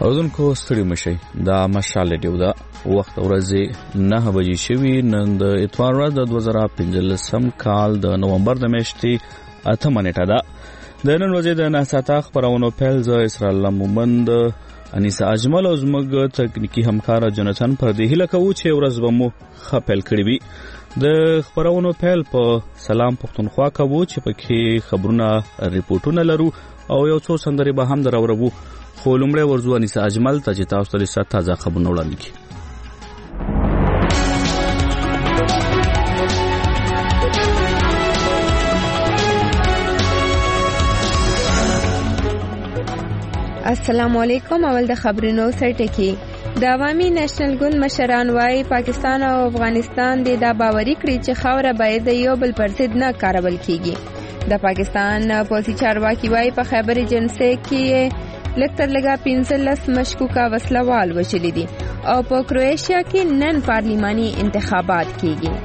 اوردونکو ستړي مشي دا مشال ډیو دا وخت ورځې 9 بجې شوي نن د اتوار ورځ د 2015 کال د نومبر د میاشتې 8 نیټه ده. د نن ورځې د ناساته خبرونو پیل ز اسرائیل مومند انیسا اجمل او زموږ تکنیکی همکار جنتن پر دی هله کوو چې ورځ به مو خپل کړی وي. د خبرونو پیل په سلام پښتونخوا کوو چې پکې خبرونه ریپورتونه لرو او یو څو سندري به هم دراورو. خو لومړی ورځو انیسا اجمل ته چې تاسو ته تازه خبرونه وړاندې کړي. السلام علیکم. اول د خبرونو سرټکی د عوامي نېشنل ګوند مشران وايي پاکستان او افغانستان د دا باوري کړی چې خاوره باید د یو بل پر ضد نه کارول کیږي. د پاکستان پولیسي چارواکي وايي په خیبر ایجنسی کې لکتر لگا 15 مشکوکه وسلوال وشلي دي او په کروشیا کې نن پارلیماني انتخابات کیږي.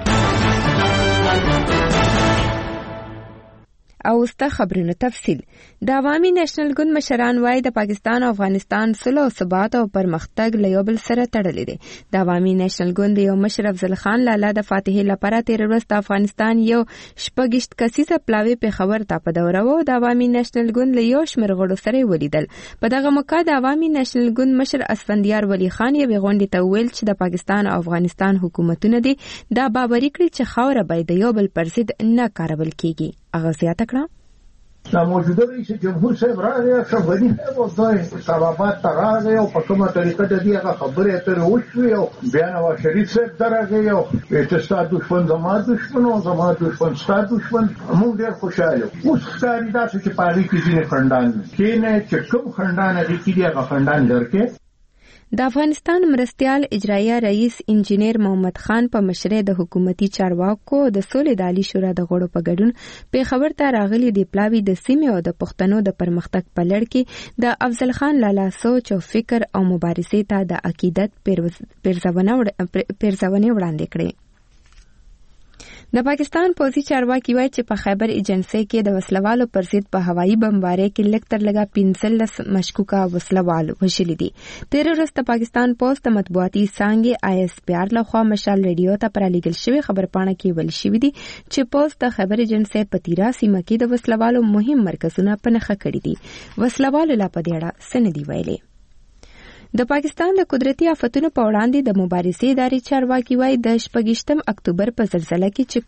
او ستا خبرونه تفصیل. د عوامي نېشنل ګوند مشران وايي د پاکستان او افغانستان صلح او ثبات او پرمختګ له یو بل سره تړلې دي. د عوامي نېشنل ګوند یو مشر افضل خان لالا د فاتحې لپاره 13 ورځ د افغانستان یو شپږشت کسیزه پلاوی په خبر ته په دوره وو. د عوامي نېشنل ګوند له یو شمېر غړو سره ولیدل. په دغه موقع د عوامي نېشنل ګوند مشر اسفندیار ولی خان یې غونډې ته ویل چې د پاکستان او افغانستان حکومتونه دي دا باوري کړي چې خاوره باید د یو بل پر ضد نه کارول کیږي. هغه زیاته کړه دا موجوده رئیس جمهور صاحب راغی شوونی او دوی سببات راغی او په کومه طریقه د دې خبرې اترې وشوي او بیا نو شریف صاحب درغی او اتحاد دښمن زما دښمن او زما دښمن ستاسو دښمن موږ ډېر خوشاله اوس ستاري دا چې پاره کې ځینې خندان کینه چې کوم خندان دي چې هغه خندان درکې. د افغانستان مرستیال اجرایه رئیس انجینیر محمد خان په مشرۍ د حکومتي چارواکو د سولې د عالی شورا د غړو په ګډون په خبر ته راغلي د پلاوی د سیمې او د پښتنو د پرمختګ په لړ کې د افضل خان لالا سوچ او فکر او مبارزې ته د عقیدت پیرزونه وړاندې کړې. د پاکستان پولیسي چارواکي وايي چې په خیبر ایجنسی کې د وسلوالو پر ضد په هوایي بمبارۍ کې لکتر لگا 15 مشکوکه وسلوال وشلي دي. 13 ورځ د پاکستان پوسټ مطبوعاتي څانګې ISPR لخوا مشال ریډیو ته پرالیږل شوی خبرپاڼه کې ویل شوی دی چې پوسټ د خیبر ایجنسی په تیرا سیمه کې د وسلوالو مهم مرکزونه په نښه کړي دي. وسلوالو لا په دې اړه څه نه دی ویلي. د پاکستان د قدرتي آفتونو په وړاندې د مبارزې ادارې چارواکي وايي د 28 اکتوبر په زلزلہ کې چې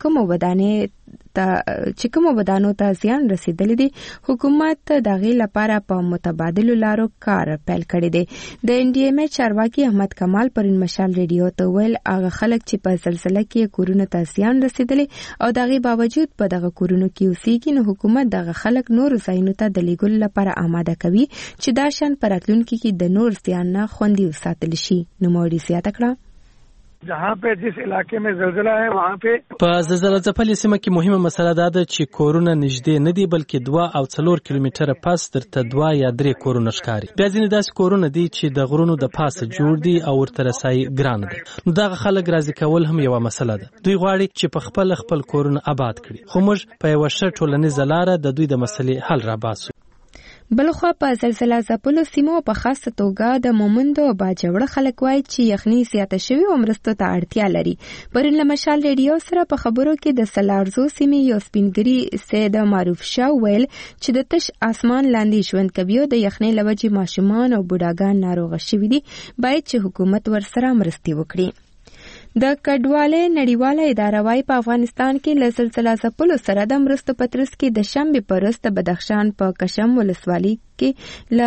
کوم ودانو ته زیان رسیدلی دی حکومت دغه لپاره په متبادلو لارو کار پیل کړی دی. د NDMA چارواکي احمد کمال پرون مشال ریډیو ته ویل هغه خلک چې په زلزلہ کې کورونه ته زیان رسیدلی او دغه باوجود په دغه کورونو کې اوسېږي نو حکومت دغه خلک نور ځایونو ته د لیږلو لپاره آماده کوي چې دا شان پراتلونکي کې د نور زیان نه خوندي وساتل شي. نو موري زیاته کړه جہاں پہ جس علاقے میں زلزلہ ہے وہاں پہ په زلزلہ ځپلې سیمه کې مهمه مسله دا ده چې کورونه نږدې نه دي بلکې 2 او 4 کیلومتره پس درته 2 یا 3 کورونه ښکاري. بیا ځینې داسې کورونه دي چې د غرونو د پاسه جوړ دي او ورته رسایي ګران ده. نو دغه خلک راضي کول هم یو مسله ده. دوی غواړي چې په خپل کورونه آباد کړي خو موږ په یو ښه ټولنیزه لاره د دوی د مسلې حل را باسو. بلخوا په زلزلہ ځپلو سیمو په خاصه توګه د مومندو او باجوړ خلک وایي چې یخني زیاته شوي او مرستو ته اړتیا لري. پرون له مشال ریډیو سره په خبرو کې د سلارزو سیمې یو سپینګری سید معروف شاه ویل چې د تش اسمان لاندې ژوند کوي او د یخني له وجې ماشومان او بوډاګان ناروغه شوي دي باید چې حکومت ورسره مرستې وکړي. د کډوالۍ نړیواله اداره وايي په افغانستان کې له زلزلہ ځپلو سره د مرستو په ترڅ کې د شنبې په ورځ د بدخشان په کشم ولسوالۍ کې له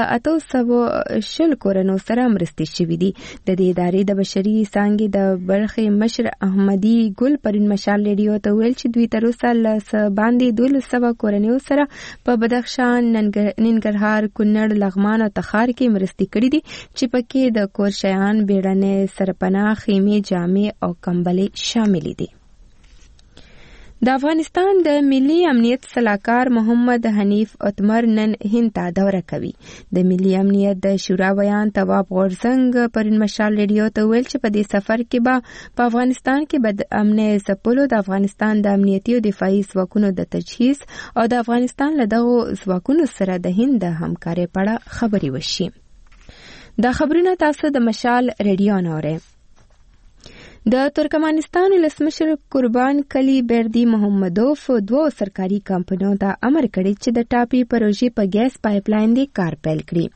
820 کورونو سره مرستې شوې دي. د دې ادارې د بشري څانګې د برخې مشر احمدي ګل پرون مشال ریډیو ته ویل چې دوی تر اوسه له باندې 1200 کورونو سره په بدخشان، ننګرهار، کونړ، لغمان او تخار کې مرستې کړې دي چې پکې د کور شیان، بیړنۍ سرپناه، خیمې، جامې او کمبلې شامل دي. د افغانستان د ملي امنیت صلاحکار محمد حنیف اتمر نن هند ته دوره کوي. د ملي امنیت د شورا ویان تواب غورزنګ پرون مشال ریډیو ته ویل چې په دې سفر کې به په افغانستان کې بد امنۍ ځپلو، د افغانستان د امنیتي او دفاعي ځواکونو د تجهیز او د افغانستان له دغو ځواکونو سره د هند د همکارۍ په اړه خبرې وشي. دا خبرونه تاسو د مشال ریډیو اورئ. د ترکمنستان ولسمشر قربان کلی بردی محمدوف 2 سرکاري کمپنیو ته امر کړی چې د ټاپي پروژې په ګیس پایپ لاین دی کار پیل کړي.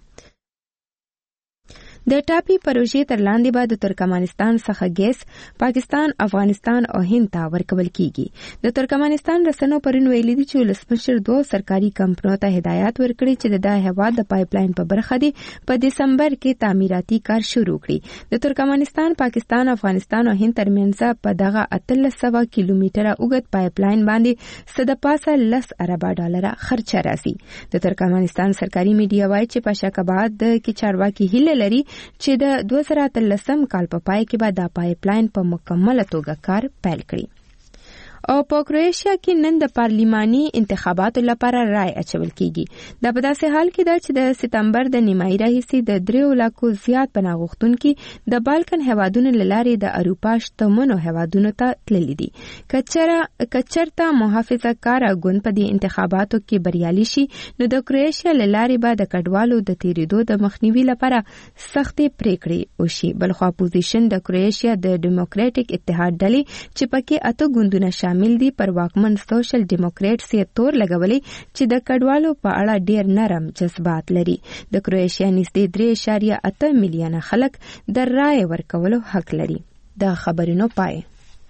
د ټاپي پروژې تر لاندې به د ترکمنستان څخه ګیس پاکستان، افغانستان او هند ته ورکول کیږي. د ترکمنستان رسنیو پرون ویلي دي چې ولسمشر 2 سرکاري کمپنیو ته هدایت ورکړي چې د هیواد د پایپ لاین په برخه دي په دسمبر کې تعمیراتي کار شروع کړي. د ترکمنستان، پاکستان، افغانستان او هند ترمنځ په دغه 1300 کیلومتره اوږد پایپ لاین باندې صدپاسه $10 ارب خرچه راځي. د ترکمنستان سرکاري میډیا وایي چې په شکاباد کې چارواکي هیله لري چې د 2013 کال په پای کې به دا پایپ لاین په مکمله توګه کار پیل کړي. او په کروشیا کې نن د پارلیماني انتخاباتو لپاره رای اچول کیږي. دا په داسې حال کې ده چې د سپتمبر د نیمایي راهیسې د 3 لکو زیات پناه غوښتونکي د بالکن هیوادونو له لارې د اروپا شتمنو هیوادونو ته تللي دي. کچرته محافظه کاره ګوند په دې انتخاباتو کې بریالي شي نو د کروشیا له لارې به د کډوالو د تیریدو د مخنیوي لپاره سختې پریکړې وشي. بلخوا اپوزیشن د کروشیا د ډیموکراټیک اتحاد ډلې چې پکې 8 ګوندونه شامل دي پر واکمن سوشل ډیموکریټس یې تور لګولي چې د کډوالو په اړه ډیر نرم جذبات لري. د کروشیا نږدې 3.8 میلیونه خلک د رای ورکولو حق لري. د خبرونو پای.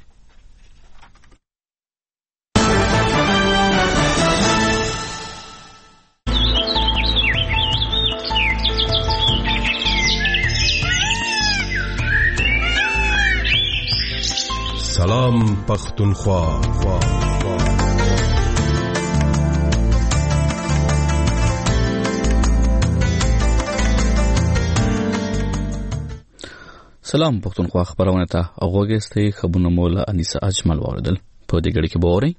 سلام پختونخوا. سلام پختونخوا خبرونه ته اوغوګستې خبرونه مولا انیسه اجمل واردل په دې غړي کې بوري.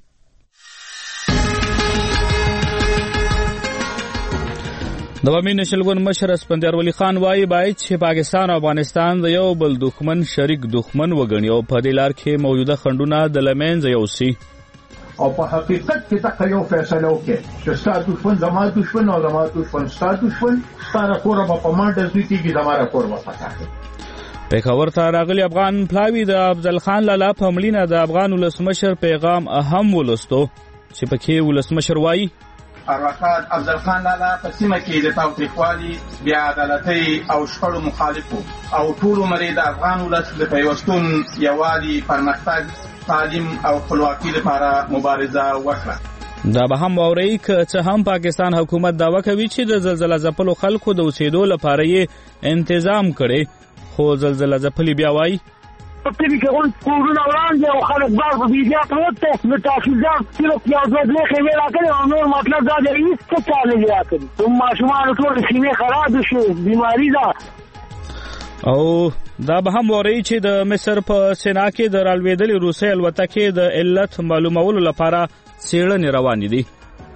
د عوامي نېشنل ګوند مشر اسپندیار ولی خان وایي باید چې پاکستان او افغانستان د یو بل دښمن شریک دښمن وګڼي او په دې لار کې موجوده خنډونه د لمنځه یوسي. او په حقیقت کې دا یو فیصله وکړي چې ستاسو دښمن زما دښمن او زما دښمن ستاسو دښمن، ستاسو کور په مانډه زیاتیږي زما کور په پاتاږي. پیښور ته راغلي افغان پلاوی د افضل خان لالا په مړینه د افغان ولسمشر پیغام اهم ولستو چې پکې ولسمشر وایي ارواښاد افضل خان لالا په سیمه کې د تاوتریخوالي، بې عدالتۍ او شخړو مخالف او ټول عمر د افغان ولس د پیوستون، یووالي، پرمختګ، تعلیم او خپلواکۍ لپاره مبارزه وکړه. دا به هم واورئ که څه هم پاکستان حکومت دعوه کوي چې د زلزله ځپلو خلکو د اوسېدو لپاره یې تنظیم کړي، خو زلزله ځپلي بیا وایي کلی کې اون کورونه وړاندې او خلک بار په بیجا پروت ته نو تحصیلدار کیلو پیاز بدلې خېمې راکړي او نور مطلب دا دی چې چاله دی راکړي. نو ماشومان ټول سینې خراب شي، بیماری ده. او دا به هم وری چې د مصر په سینا کې د رالوېدلې روسي الوتکې د علت معلومولو لپاره څېړنې روانې دي.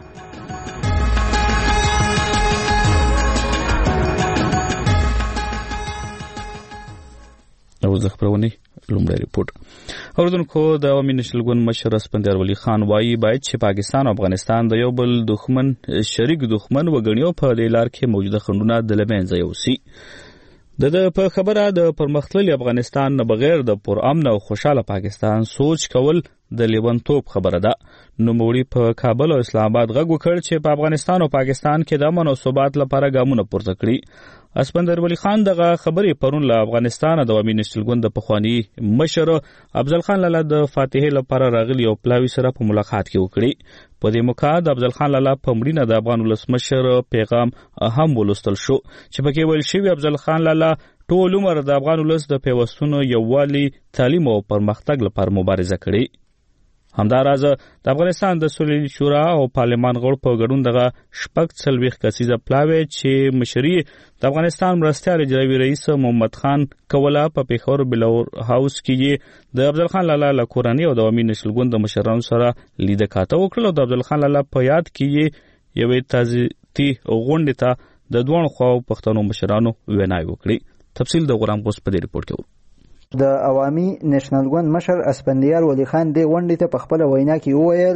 او زه خبرونه لومړی ریپورت اوردونکو د عوامي نېشنل ګوند مشر اسپندیار ولی خان وایي باید چې پاکستان او افغانستان د یو بل دښمن شریک دښمن وګڼي او په دې لار کې موجوده خنډونه د لمنځه یوسي. د په خبره د پرمختللي افغانستان نه بغیر د پرامن او خوشاله پاکستان سوچ کول د لیونتوب خبره ده. نوموړي په کابل او اسلام آباد غږ وکړ چې په افغانستان او پاکستان کې د امن او ثبات لپاره ګامونه پورته کړي. اسپندیار ولی خان دغه خبرې پرون له افغانستان د عوامي نېشنل ګوند د پخواني مشر افضل خان لالا د فاتحې لپاره راغلي او پلاوي سره په ملاقات کې وکړي. په دې موقع د افضل خان لالا په مړینه د افغان ولسمشر پیغام هم ولوستل شو چې پکې ویل شوی افضل خان لالا ټول عمر د افغان ولس د پیوستونو، یووالي، تعلیم او پرمختګ لپاره مبارزه کړې. همداراز د افغانستان د سولې شورا او پارلمان غړو په ګډون دغه 40 کسیزه پلاوی چې مشري د افغانستان مرستیال اجرایي رئیس محمد خان کوله په پیښور بلور هاوس کې د افضل خان لالا له کورنۍ او د عوامي نېشنل ګوند د مشرانو سره لیده کاته وکړه. د افضل خان لالا په یاد کې یوې تعزیتي غونډې ته د دوه خواو پښتنو مشرانو ویناوې وکړي. تفصیل د غرام غوس په دې ریپورت کې. د عوامي نېشنل ګوند مشر اسپندیار ولی خان د غونډې ته په خپل وینا کې وویل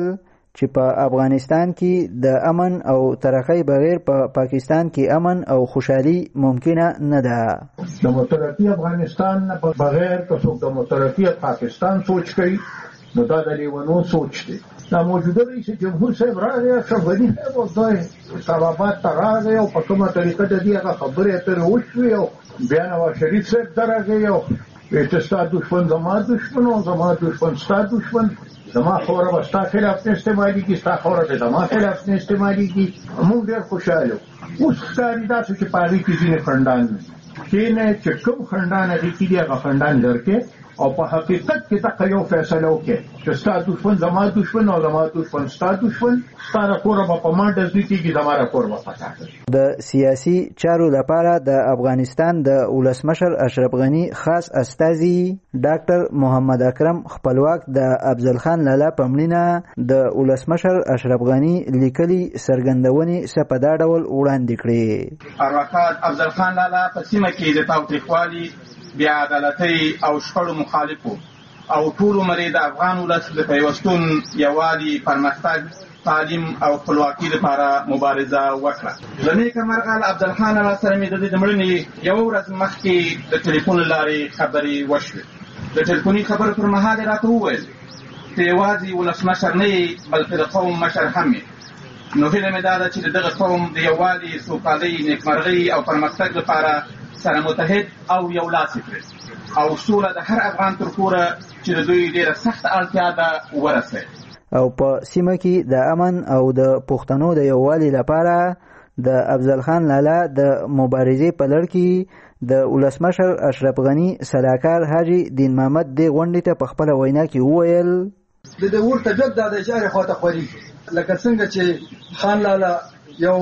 چې په افغانستان کې د امن او ترقۍ بغیر په پاکستان کې امن او خوشحالي ممکنه نه ده. د مترقي افغانستان نه بغیر که څوک د مترقي پاکستان سوچ کوي نو دا د لیونو سوچ دی. دا موجوده رئیس جمهور صاحب راغی اشرف غني صاحب او دای اسلامآباد ته راغی او په کومه طریقه د دې هغه خبرې اترې وشوې او بیا نواز شریف صاحب درغی او اتستا دشمن زما دشمن او زما دشمن ستا دشمن زما خوره به ستا خلاف نه استعمالي کی ستا خوره به زما خلاف نه استعمالي کی. موږ ډېر خوشاله اوس ښکاري داسې چې په هغې کې ځینې خنډان کېنه چې کوم خنډان هغې کې دي هغه خنډان درکې او په حقیقت کې دغه یو فیصله وکړي چې ستا دشمن زما دشمن او زما دشمن ستا دشمن ستا د کوره به په ما ډزې کېږي زما د کور به پتا کوي. د سیاسي چارو لپاره د افغانستان د ولسمشر اشرف غني خاص استازي ډاکټر محمد اکرم خپلواک د افضل خان لالا په مړینه د ولسمشر اشرف غني لیکلي څرګندونې څه په دا ډول وړاندې کړې. ارواښاد افضل خان لالا په سیمه کې د تاوتریخوالي بیا عدالتۍ او شخړو مخالفو او ټول عمر د افغان ولس د پیوستون یووالي پرمختګ تعلیم او خپلواکي لپاره مبارزه وکړه. له نیکه مرغه له افضل خان لالا سره مې د مړینې یوه ورځ مخکې د ټلیفون لارې خبرې وشوې. د ټلیفوني خبرو پر مهال یې راته وویل چې یوازې ولسمشر نه یې بلکې د قوم مشر هم یې. نو هیله مې دا ده چې د دغه قوم د یووالي سوکالۍ نیکمرغۍ او پرمختګ لپاره سره متحد او یو لاس کړي او سوله د هر افغان تر کوره چې د دوی ډېره سخته اړتیا ده ورسوي. او په سیمه کې د امن او د پښتنو د یووالي لپاره د افضل خان لالا د مبارزې په لړ کې د ولسمشر اشرف غني سلاکار حاجي دین محمد د غونډې ته په خپله وینا کې وویل د ورته جد د اشاره خواته خوري لکه څنګه چې خان لالا یو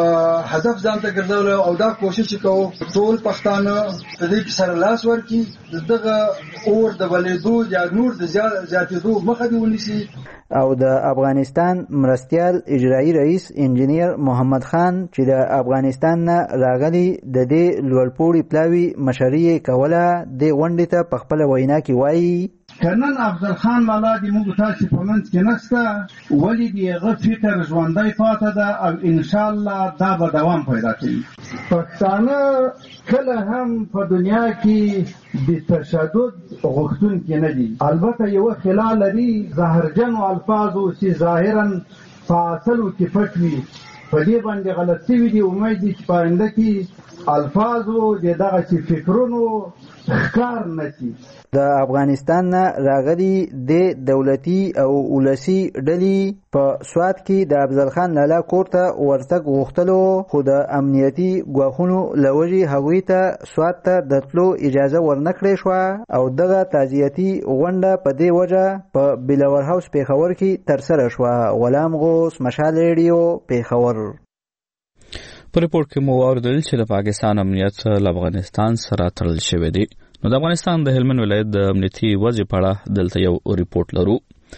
هدف ځان ته ګرځول او دا کوشش کوو ټول پښتانه د دې سره لاس ورکړي دغه اور د بلېدو یا نور د زیاتېدو مخه دې ونیسي. او د افغانستان مرستیال اجرایی رئیس انجینیر محمد خان چې د افغانستان نه راغلی د دې لوړپوړي پلاوي مشري کوله د غونډې ته په خپله وینا کې وایي کنن افضل خان لالا د موږ تاسو په منځ کې نشته ولې دی هغه فکر ژوندۍ پاتې ده او ان شاء الله دا به دوام پیدا کوي. پښتانه کله هم په دنیا کې د تشدد غوښتونکي نه دي. البته یو خلال لري زهرجن الفاظو چې ظاهرا په اصلو کې پټ وي په دې باندې غلط شوي دي. امید دي چې په آینده کې الفاظو د دغه فکرونو ښکار نه شي. د افغانستان نه راغلي د دولتي او ولسي ډلې په سوات کې د افضل خان لالا کور ته ورتګ غوښتلو خو د امنیتي ګواښونو له وجې هغوی ته سوات ته د تلو اجازه ورنه کړې شوه او دغه تعزیتي غونډه په دې وجه په بلاور هاوس پېښور کې ترسره شوه. غلام غوث مشال ریډیو پېښور. په ریپورټ کې مو واوریدل چې د پاکستان امنیت له افغانستان سره تړل شوی دی. نو د افغانستان د هلمند ولایت د امنیتي وضع په اړه دلته یو ریپورټ لرو.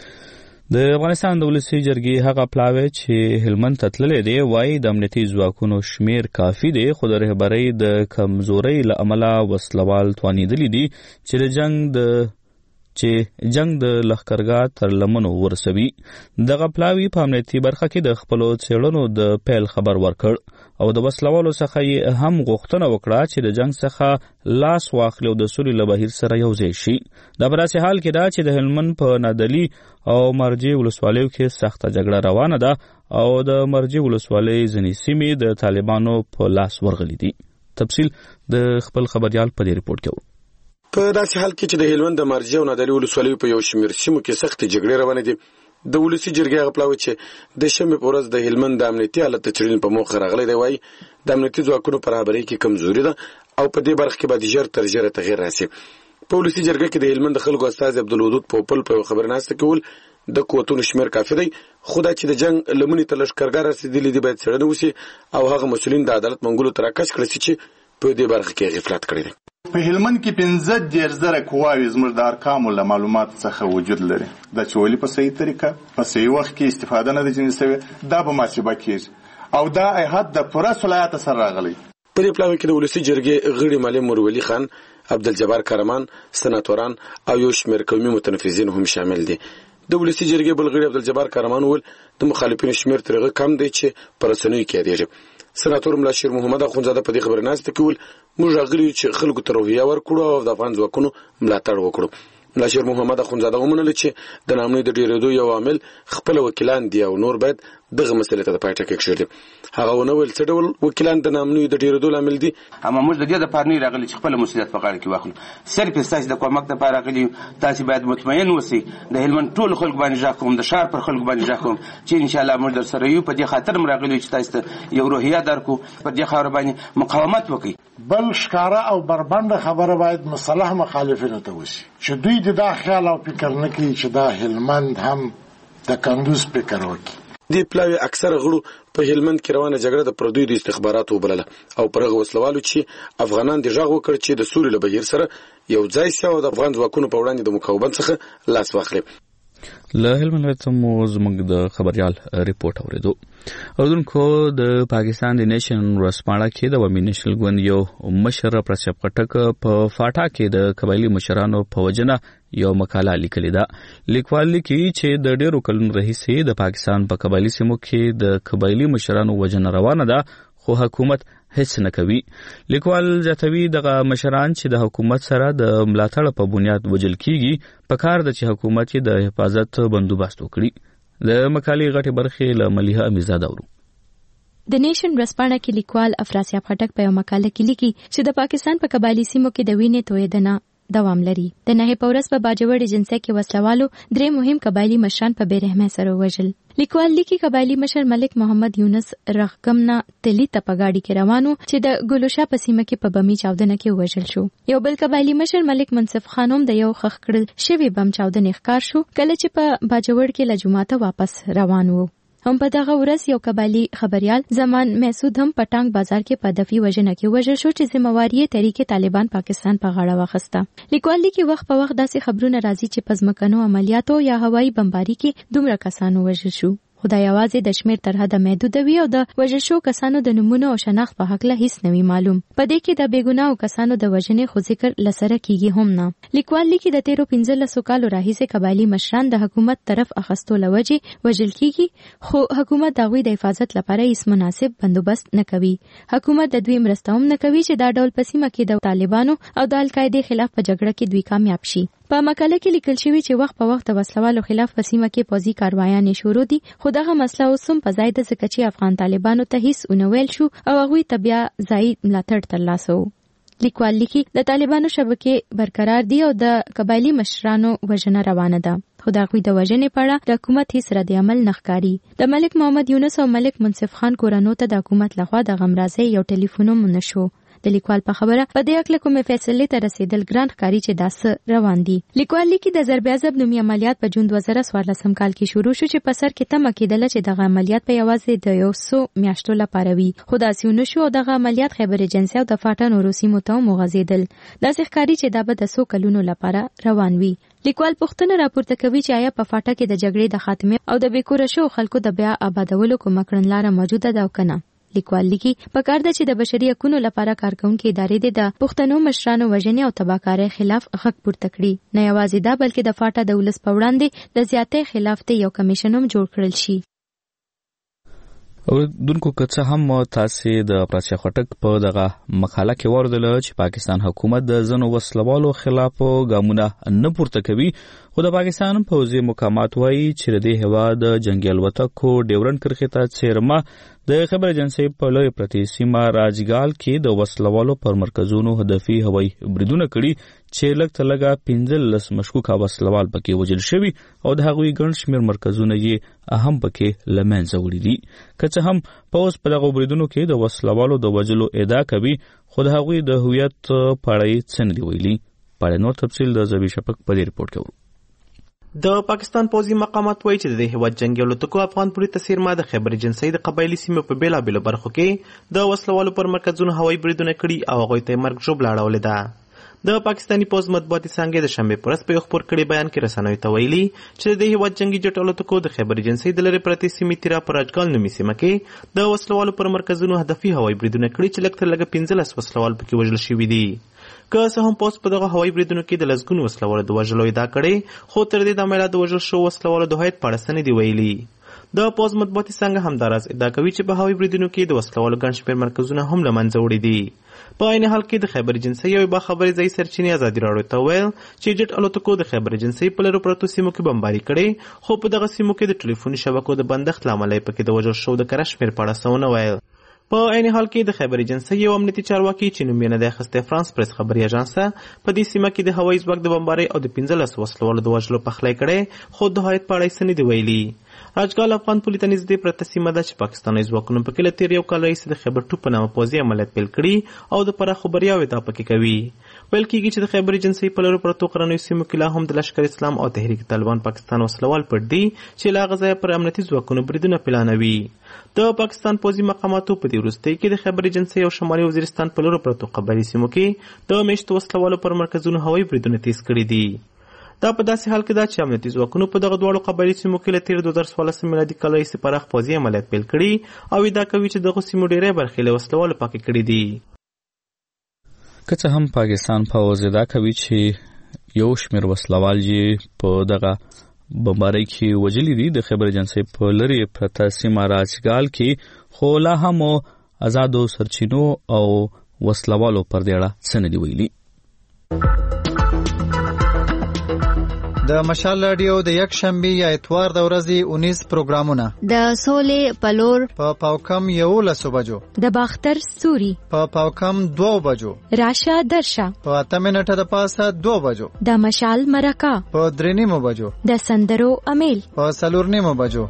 د افغانستان د ولسي جرګې هغه پلاوی چې هلمند ته تللی دی وایي د امنیتي ځواکونو شمیر کافي دی خو د رهبرۍ د کمزورۍ له امله وسلوال توانېدلي دي چې جنگ د لښکرګاه تر لمنو ورسوي. دغه پلاوی په امنیتي برخه کې د خپلو څېړنو د پیل خبر ورکړ او د وسلوالو څخه یې هم غوښتنه وکړه چې د جنگ څخه لاس واخلي او د سولې له بهیر سره یوځای شي. دا په داسې حال کې ده چې د هلمند په نادلي او مرجې ولسوالیو کې سخته جګړه روانه ده او د مرجې ولسوالۍ ځینې سیمې د طالبانو په لاس ورغلي دي. تفصیل د خپل خبریال په دې ریپورټ کې. په داسې حال کې چې د هلمند د مرجې او نادلي ولسوالیو په یو شمېر سیمو کې سختې جګړې روانې دي د ولسي جرګې هغه پلاوی چې د شنبې په ورځ د هلمند د امنیتي حالت د څېړنې په موخه راغلی دی وایي د امنیتي ځواکونو په رهبرۍ کې کمزوري ده او په دې برخه کې باید ژر تر ژره تغیر راسي. په ولسي جرګه کې د هلمند د خلکو استازي عبدالودود پوپل په خبرناسته کې وویل د قوتونو شمېر کافي دی خو دا چې د جنګ لمنې ته لښکرګاه رسېدلي دي باید څېړنه وشي او هغه مسؤلین د عدالت منګولو ته راکش کړي چې په دې برخه کې غفلت کړی دی. په هلمند کې 15,000 قواوې زموږ د ارقامو له معلوماتو څخه وجود لري. دا چې ولې په صحیح طریقه په صحیح وخت کې استفاده نه ده ځینې سوې دا به محاسبه کېږي او دا ایهات د پوره صلاحیت سره راغلی. په دې پلاوي کې د ولسي جرګې غړي معلم مرولی خان عبدالجبار کرمان سناتوران او یو شمېر قومي متنفذین هم شامل دي. د ولسی جرګې بل غړي عبدالجبار کارمان ول د مخالفینو شمیر ترغه کم دی چې پر رسنیو کې یادېږي. سناتور ملا شیر محمد اخونزاده په دې خبرې ناسته کې ول موږ راغلي چې خلکو ته روحیه ورکړو او د افغان ځواکونو ملاتړ وکړو. ملا شیر محمد اخونزاده ومنل چې د نامنوي د ډیرېدو یو عامل خپل وکیلان دي او نور باید دغه مسلې ته د پای ټکی کېږدي. هغه ونه ویل څه ډول وکیلان د نامنوي د ډیرېدو لامل دي. اما موږ د دې لپاره نه راغلي چې خپل مسؤلیت په غاړه کې واخلو، صرف ستاسو د کومک لپاره راغلي. تاسو باید مطمئن اوسئ د هلمند ټول خلک باندې ځا کوم، د شهر پر خلک باندې ځا کوم چې ان شاء الله موږ در سره یو. په دې خاطر موږ راغلي چې تاسو ته یو روحیه درکو، په دې خاور باندې مقاومت وکړي. بل ښکارا او بربنده خبره باید مصالح مخالفینو ته وشي چې دوی د دا خیال او فکر نه کوي چې دا هلمند هم د کندوز فکر وکړي. دی پلاوی اکثر غړو په هلمند کې روانه جګړه د پردوی د استخباراتو وبلله او پرغه وسلوالو چې افغانان د ژغ وکړ چې د سوري له بهیر سره یو ځای سي او د افغان ځواکونو په وړاندې د مقاومت څخه لاس واخلي. له هلمند ولایت مو زموږ د خبريال ریپورت اوریدو. اوردونکو د پاکستان د نیشن ورسپاړه کې د ومي نېشنل ګوند یو مشر پرسپ پټک په فاټا کې د قبایلی مشرانو په وجنه یو مقاله لیکلې ده. لیکوال لیکي چې د ډیرو کلونو راهیسې د پاکستان په قبایلی سیمو کې د قبایلی مشرانو وجنه روانه ده خو حکومت هیڅ نه کوي. لیکوال زیاتوي دغه مشران چې د حکومت سره د ملاتړ په بنیاد وجل کیږي په کار د چې حکومت د حفاظت بندوبست وکړي. د مقالې غټي برخې له ملیحه امیرزاده ورو. د نیشن ورسپاړه کې لیکوال افراسیاب خټک په یو مقاله کې لیکي چې د پاکستان په قبایلی سیمو کې د وینې تویدنه دوام لري. د نه پورس په باجوړ ایجنسی کې وسلوالو درې مهم قبایلی مشران په بیرحمه سره وژل. لیکوال لیکي قبایلی مشر ملک محمد یونس رغکمنا تلی ته په گاډي کې روانو چې د ګلوشا په سیمه کې په بمی چاودنه کې وژل شو. یو بل قبایلی مشر ملک منصف خانم د یو خخ کړل شوی بم چاودنه ښکار شو کله چې په باجوړ کې له جمعه واپس روان وو. هم په دغه ورځ یو قبایلی خبريال زمان محسود هم پټانګ بازار کې په دفي وژنه کې وژل شو چې ذمہواری طریقې طالبان پاکستان په غاړه واخیسته. لیکوال لیکي وخت په وخت داسې خبرونه راځي چې پزمکنو عملیاتو یا هوایي بمباری کې دومره کسانو وژل شو. خدای یوازې د شمیر تر حده محدود وي او د وژل شو کسانو د نمونه او شناخت په حق له هیڅ نوي معلوم. په دې کې د بیګناو کسانو د وژنې خو ذکر لسره کیږي هم نه. لیکوال لیکي د 13-15 کالو راهیسې قبایلی مشران د حکومت طرف اخستو لوجه وژل کیږي خو حکومت دغوی د حفاظت لپاره هیڅ مناسب بندوبست نه کوي. حکومت د دوی مرسته هم نه کوي چې دا ډول پسیمه کې د طالبانو او د القاعده خلاف په جګړه کې دوی کامیاب شي. په مقاله کې لیکل شوی چې وخت په وخت وسلوالو خلاف په سیمه کې پوځي کاروایانې شروع دي خو دغه مسله اوس هم په ځای ده ځکه چې افغان طالبانو ته هیڅ ونه ویل شو او هغوی ته بیا ځای ملاتړ ترلاسه و. لیکوال لیکي د طالبانو شبکې برقرار دي او د قبایلی مشرانو وژنه روانه ده خو د هغوی د وژنې په اړه د حکومت هیڅ رد عمل نه ښکاري. د ملک محمد یونس او ملک منصف خان کورنو ته د حکومت لخوا د غمرازۍ یو ټلیفون هم نشو. د لیکوال په خبره په دې اړه کومه فیصله ته رسیدل ګران ښکاري چې داسه روان دي. لیکوال لیکي د ضرب عذاب نومي عملیات په جون 2014 کال کې شروع شو چې په سر کې تمه کېدله چې دغه عملیات په یوازې د 100 میاشتو لپاره وي خو داسې ونه شو او دغه عملیات خیبر ایجنسی او د فاټا نورو سیمو ته وغځېدل. داسې ښکاري چې دا به د 100 کلونو لپاره روان وي. لیکوال پوښتنه راپورته کوي چې آیا په فاټا کې د جګړې د خاتمه او د بیکوره شو خلکو د بیا آبادولو کومه کړنلاره موجوده ده او کنه. لیکوال لیکي پکار ده چې د بشري حقوقو لپاره کارکونکو ادارې د پښتنو مشرانو وژنې او تباکارۍ خلاف غږ پورته کړي. نه یوازې دا بلکې د فاټا د ولس په وړاندې د زیاتې خلاف ته یو کمیشن هم جوړ کړل شي. او دونکو که څه هم تاسو د افراسیاب خټک په دغه مقاله کې وردل چې پاکستان حکومت د ځنو وسلوالو خلاف ګامونه نه پورته کوي خو د پاکستان پوځي مقامات وایي چې د هواد جنگي الوتکو ډیورن کرښې ته څیرمه د خیبر ایجنسی په لوی پرتی سیمه راجګال کې د وسلوالو پر مرکزونو هدفي هوایي بریدونه کړي چې لږ تر لږه 15 مشکوک وسلوال پکې وژل شوي او د هغوی ګڼ شمېر مرکزونه یې هم پکې له منځه وړي دي. که څه هم پوځ په دغو بریدونو کې د وسلوالو د وژلو ادعا کوي خو د هغوی د هویت په اړه یې څه نه دي ویلي. په اړه نور تفصیل د زبی شفق په دې ریپورت کې ورو. د پاکستان پوځي مقامات وایي چې د هیواد جنگي الوتکو افغان پولیس تسیرما د خیبر ایجنسی د قبایلی سیمو په بیلابیلو برخو کې د وسلوالو پر مرکزونو هوایي بریدونه کړي او هغوی ته مرګ ژوبله اړولې ده. د پاکستاني پوځ مطبوعاتي څانګې د شنبې په ورځ په یو خپور کړي بیان کې رسنیو ته ویلي چې د هیواد جنگي جټ الوتکو د خیبر ایجنسی د لرې پرتې سیمې تیرا په راجګال نومي سیمه کې د وسلوالو پر مرکزونو هدفي هوایي بریدونه کړي چې لږ تر لږه 15 وسلوال پکې وژل شوي دي. که څه هم پوس په دغه هوایي بریدونو کې د لسګونو وسلوالو د وژلو ادعا کړې، خو تر دې دمه د وژل شوو وسلوالو د هویت په اړه څه نه دي ویلي. د پوز مطبوعاتي څنګه همداراز ادعا کوي چې په هوایي بریدونو کې د وسلوالو ګڼ شمېر مرکزونه هم له منځه وړي دي. په عین حال کې د خیبر ایجنسۍ یوې باخبرې ځایي سرچینې ازادي راډیو ته وویل چې جټ الوتکو د خیبر ایجنسۍ په لرو پرتو سیمو کې بمباري کړې، خو په دغه سیمو کې د ټلیفوني شبکو د بندښت له امله یې پکې د وژل شوو د کره شمېر په اړه څه ونه ویل. په عین حال کې د خیبر ایجنسۍ یو امنیتي چارواکي چې نوم یې نه دی اخیستی فرانس پریس خبري اژانس په دې سیمه کې د هوایي ځواک د بمبارۍ او د 15 وسلوالو د وژلو پخلی کړی، خو د هوایت په اړه یې څه نه دي ویلي. راجګال افغان پولي ته نږدې پرته سیمه ده چې پاکستاني ځواکونو پکې له تېر یو کال راهیسې د خیبر 2 په نامه پوځي عملیات پیل کړي او د پراخو بریاوو ادعا پکې کوي. ویل کېږي چې د خیبر ایجنسۍ په لرو پرتو غرنیو سیمو کې لا هم د لشکر اسلام او تحریک طالبان پاکستان وسلوال پټ دي چې له هغه ځایه پر امنیتي ځواکونو بریدونه پلانوي. د پاکستان پوځي مقاماتو په دې وروستۍ کې د خیبر ایجنسۍ او شمالي وزیرستان په لرو پرتو قبایلي سیمو کې د میشتو وسلوالو پر مرکزونو هوایي بریدونه تیز کړي دي. دا په داسې حال کې ده چې امنیتي ځواکونو په دغه دواړو قبایلي سیمو کې له تېر 2014 میلادي کال راهیسې پراخ پوځي عملیات پیل کړي او ادعا کوي چې دغو سیمو ډېری برخې له وسلوالو پاکې کړي دي. که څه هم پاکستان پوځ ادعا کوي چې یو شمېر وسلوال یې په دغه بمبارۍ کې وژلي دي د خیبر ایجنسۍ په لرې پرته سیمه راجګال کې، خو لا هم آزادو سرچینو او وسلوالو پر دې اړه څه نه دي ویلي. د مشال رادیو د یک شنبه یا اتوار د ورځې 19 پروګرامونه د سولې پلور په پاوکم 11 بجو، د باختر ستوري په پاوکم 2 بجو، راشه درشه په 8 منټه د پاسه 2 بجو، د مشال مرکه په 3 بجو، د سندرو امیل په 4 بجو.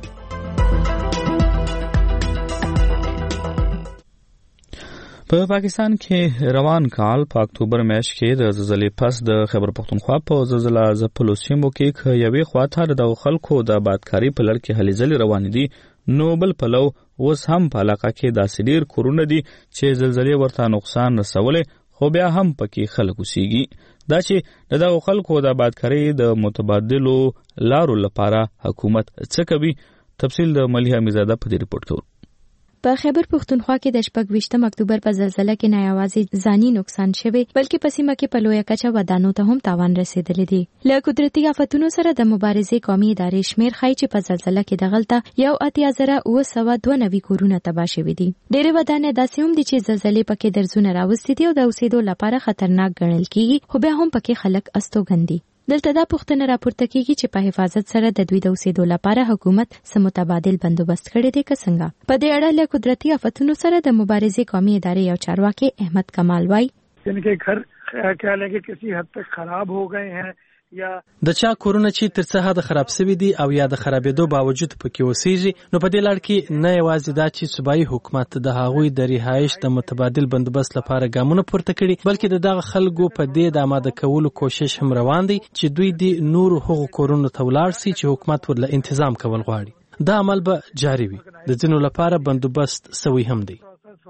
په پاکستان کې روان کال په اکتوبر میاشت کې د زلزلې پس د خیبر پختونخوا په زلزله ځپلو سیمو کې یوې خواته د خلکو د آبادکاري په لړ کې هلې ځلې روانې دي، نو بل پلو اوس هم په علاقه کې داسې ډېر کورونه دي چې زلزلې ورته نقصان رسولی، خو بیا هم پکې خلک اوسېږي. دا چې د دغو خلکو د آبادکاري د متبادلو لارو لپاره حکومت څه کوي، تفصیل د ملیحه امیرزاده په دې رپورټ کې. په خیبر پختونخوا کې د 26 اکتوبر په زلزلې کې نه یوازې ځاني نقصان شوی بلکې په سیمه کې په لویه کچه ودانو ته هم تاوان رسیدلی دی. له قدرتي آفتونو سره د مبارزې قومي ادارې شمیر ښایي چې په زلزلې کې دغلته 1,992 کورونه تباه شوي دي. ډېرې ودانۍ داسې هم دي چې زلزلې پکې درزونه راوستي دي او د اوسېدو لپاره خطرناک ګڼل کېږي، خو بیا هم پکې خلک استوګن دي. دلته دا پوښتنه راپورته کیږي چې په حفاظت سره د دوی د اوسېدو لپاره حکومت څه متبادل بندوبست کړی دی که څنګه. په دې اړه له قدرتي آفتونو سره د مبارزې قومي ادارې یو چارواکي احمد کمال وایي इनके घर क्या लगे किसी हद तक खराब हो गए हैं یا د چا کورونه چې تر څه حد خراب شوي دي او یا د خرابېدو باوجود پکې اوسېږي، نو په دې لړ کې نه یوازې دا چې صوبایي حکومت د هغوی د رهایش د متبادل بندوبست لپاره ګامونه پورته کړي، بلکې د دغه خلکو په دې د آماده کولو کوشش هم روان دی چې دوی د نورو هغو کورونو ته ولاړ سي چې حکومت ورله انتظام کول غواړي. دا عمل به جاري وي، د ځینو لپاره بندوبست سوی هم دی.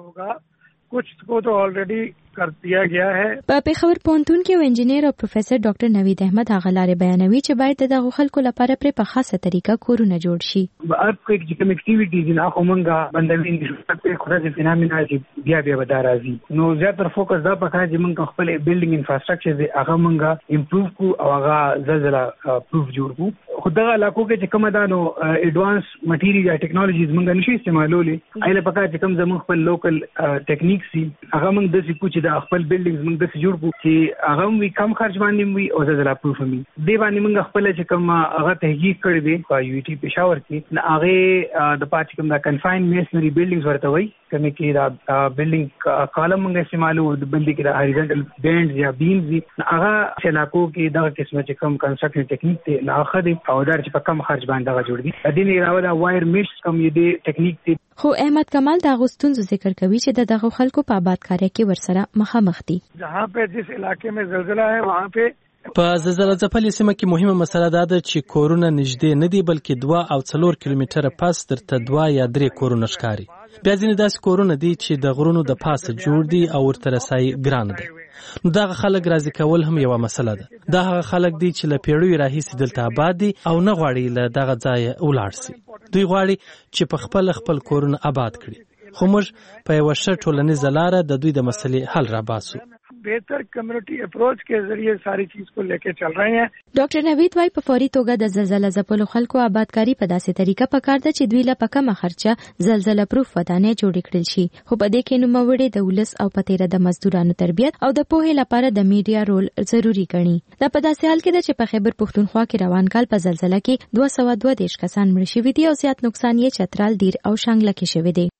कुछ को तो ऑलरेडी कर दिया गया है. په پیښور پوهنتون کې انجینیر او پروفیسور ډاکټر نوید احمد هغه لارې بیانوي چې باید دغه خلکو لپاره په خاصه طریقه کورونه جوړ شي. اب یک کوم اکټیویټیز نه کومنګا بندوي نشته په خوري فینامنا چې بیا ودا راځي، نو زیاتره فوکس دا پکای چې موږ خپل بیلډینګ انفراستراکچر دی هغه موږ امپروو کو او هغه زلزلہ پروف جوړ کو. خدغه علاقو کې چې کومه دانو ایڈوانس مټیریل یا ټیکنالوژیز موږ نشي استعمالولې، ایله پکای چې کوم زموږ خپل لوکل ټیکنیکس سي هغه موږ د څه کوچ د خپل بیلډینګز موږ د جوړ کو چې هغه وی کم خرج باندې وي او زلزلہ پروف وي. دی باندې موږ خپل چې کوم هغه تحقیق کړی دی په یو ټي پېښور کې، هغه د پات کوم د کنفاین میسنری بیلډینګز ورته وي، کومه کې دا بیلډینګ کالم موږ استعمالو د بلډینګ کې د هاریزونټل بینډز یا بیمز دي، هغه علاقو کې دغه قسمه چې کوم کنسټرکشن ټیکنیک ته نه خدي او در چې په کم خرج باندې هغه جوړ دي. د دې نه علاوه دا وایر میش کوم یې ټیکنیک ته خو احمد کمال دا غوښتنځو ذکر کوي چې دغه خلکو په آبادکاري کې ورسره مخامخ دي. جہاں پہ جس علاقے میں زلزلہ ہے وہاں پہ په زلزلہ ځپلې سیمه کې مهمه مسله دا ده چې کورونه نږدې نه دي بلکې 2 او 4 کیلومتره پس درته 2 یا 3 کورونه ښکاري. بیا ځینې داسې کورونه دي چې د غرونو د پاسه جوړ دي او ورته رسایي ګرانه ده. نو دغه خلک راضي کول هم یوه مسله ده. دا هغه خلک دي چې له پیړیو راهیسې دلته آباد دي او نه غواړي له دغه ځایه ولاړ سي. دوی غواړي چې په خپل کورونه آباد کړي، خو موږ په یوه ښه ټولنیزه لاره د دوی د مسلې حل راباسو. बेहतर कम्युनिटी अप्रोच के जरिए सारी चीज को लेके चल रहे हैं। ډاکټر نوید وايي په فوري توګه د زلزلې ځپلو خلکو آبادکاری په داسې طریقه پکار ده چې دوی له کمه خرچه زلزلہ پروف ودانۍ جوړې کړل شي. خو په دې کې نوموړي د ولس او پتیره د مزدورانو تربیت او د پوهې لپاره د میډیا رول ضروری ګڼي. دا په داسې حال کې ده چې په خیبر پښتونخوا کې روان کال په زلزلہ کې 222 کسان مړ شوي دي او زیات نقصان یې چترال، دیر او شانګله کې شوی دی.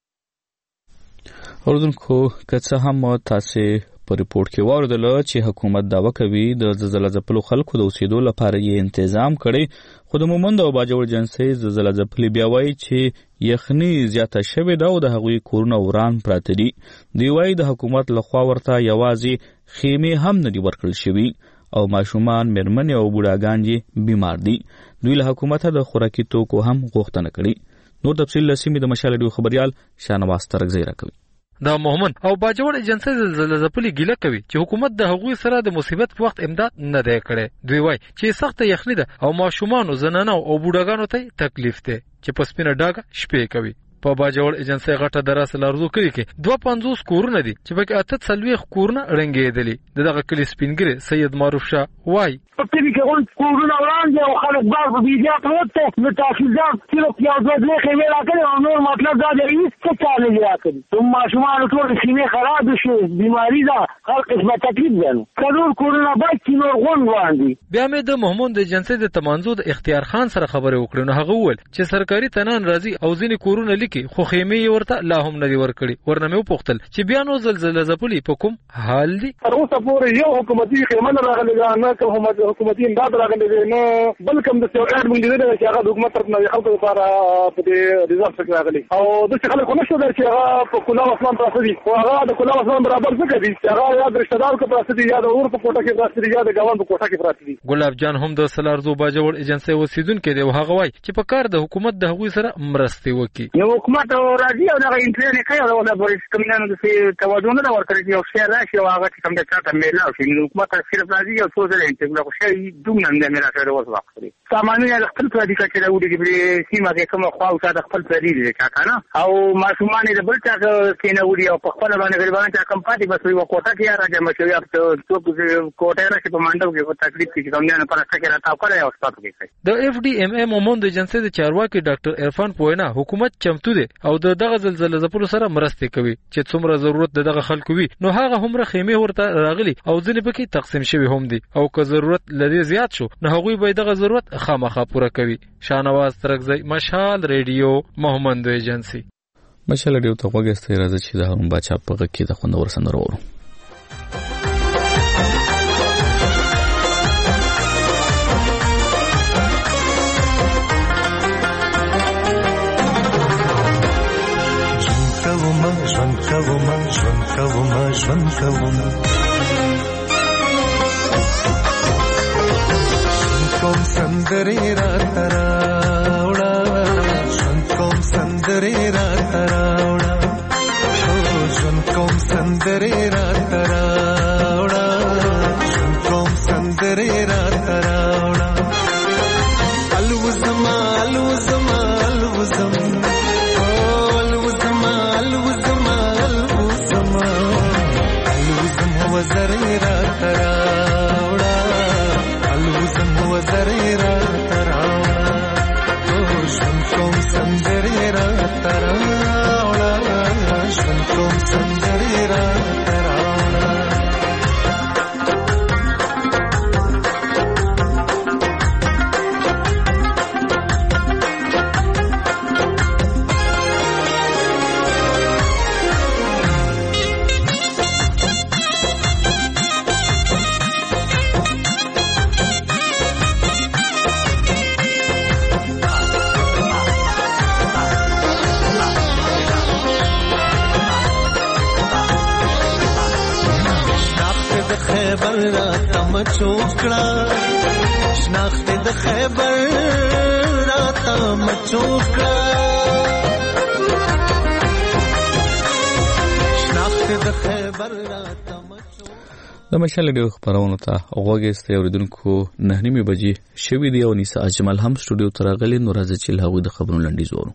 اوردونکو که څه هم تاسو په ریپورت کې واردل چې حکومت داوا کوي د زلزلې ځپلو خلکو د اوسېدو لپاره یې تنظیم کړي، خو د مومند او باجوړ جنسي زلزلې ځپلې بیا وایي چې یخني زیاته شوې ده او د هغوی کورونه وران پراته دي. دوی وایي د حکومت لخوا ورته یوازې خیمې هم نه دي ورکړل شوي او ماشومان، میرمنې او بوډاګان یې بیمار دي. دوی له حکومت د خوراکي توکو هم غوښتنه کړې. نور تفصیل لسیمې د مشال ډیو خبريال شانواز ترغزی راکوي. دا مومن او باجوړ ایجنسی زلزلې ځپلې ګیله کوي چې حکومت د هغوی سره د مصیبت په وخت امداد نه دی کړی. دوی وایي چې سخت یخني ده او ماشومان، زنانه او بوډاګانو ته تکلیف دی چې په سپینه ډاګه شپې کوي. په باجوړ ایجنسی غټه دراسه لارزو کړی کې 250 کورونه دي چې پکې 48 کورونه رنګېدلي. دغه کلی سپینګری سید معروف شاه وایي په کلی کې اون کورونه وړاندې او خلک بار په بيجا پروت ته نو تحصیلدار کیلو پیاز ودلې خېمه راکړي او نور مطلب دا دی چې چاله راکړي. ثم ماشومان ټول سینې خراب شي، بیماری ده، هر قسمه تکلیف ده. کلور کورونه باید چې نور غون وړاندې. بیا مې د محمود ایجنسی د تمانزو د اختیار خان سره خبرې وکړې نو هغه وویل چې سرکاري تنان راځي او ځینې کورونه لیکي خو خېمې ورته لا هم نه دی ورکړي. ورنه مې وپوښتل چې بیا نو زلزلې ځپلې په کوم حال دي؟ تر اوسه پورې یو حکومتي خېمه نه راغلې ده، نه کوم حکومتي امداد راغلی دی، نه بل کوم د سیاست مونږ دی چې هغه د حکومت طرف نه خلکو لپاره په دې ریزرف کې راغلی او د خلکو نشو در چې هغه په کلا اسمان پراته دي او هغه د کلا اسمان برابر څه کوي چې هغه یا د رشتہ دار کو پراته دي یا د اور په کوټه کې پراته دي یا د ګاوند په کوټه کې پراته دي. ګلاب جان هم د سلارزو باجوړ ایجنسی اوسیدونکو دی او هغه وایي چې په کار د حکومت د هغوی سره مرسته وکړي. یو حکومت راځي او دا انټرنیټ کوي او د پولیس کمینانو د توازن نه ورکړي چې یو شی راشي او هغه کوم د چاته میلا او چې حکومت صرف راځي او څو ځله انټرنیټ خو شي دومره نه میرا سره وځي وخت سامانونه د خپل پردي کچې راوړي چې سیمه کې کوم خو او د خپل پردي دي کنه او ماشومان د بل چا کې نه وړي او په خپل باندې غریبانو ته کم پاتې بس یو کوټه کې راځي مشه یو څو کوټه راځي په منډو کې په تکلیف کې کوم نه پر څه کې راټاو کړي او ستاسو کې د اف ډي ام ام مومند ایجنسی د چارواکي ډاکټر عرفان پوینا حکومت چمتو دی او دغه زلزلې ځپلو سره مرسته کوي چې څومره ضرورت دغه خلکو وي نو هغه همره خیمه ورته راغلي او ځنې پکې تقسیم شوی هم دي او که ضرورت لدی زیات شو نو هغوی به دغه ضرورت خامخا پوره کوي. شانواز ترغزی، مشال ریډیو، محمد ایجنسی. مشال ریډیو ته وګورئ راځي چې د هارون باچا په غږ کې د خوندور سندرو ورو. कोम संदरे रात रावड़ा सुन कोम संदरे रात रावड़ा सुन कोम संदरे रात रावड़ा सुन कोम संदरे रात रावड़ा अलवुज़मा अलवुज़मा अलवुज़म अलवुज़मा अलवुज़मा अलवुज़मा अलवुज़म हुआ ज़रे रात रावड़ा अलवुज़म हुआ ज़रे रात रावड़ा सुन कोम संदरे रात रावड़ा सुन कोम संदरे रात रावड़ा خیبر راتم چوکڑا شناخت د خیبر راتم چوکڑا شناخت د خیبر راتم د مشال ډیو خبرونه ته اوغوګسته اوریدونکو 9:30 بجې شوې دی او نیسه اجمل هم سټوډیو ته راغلي نو راځي چې هغه د خبرونو لنډیز ورو.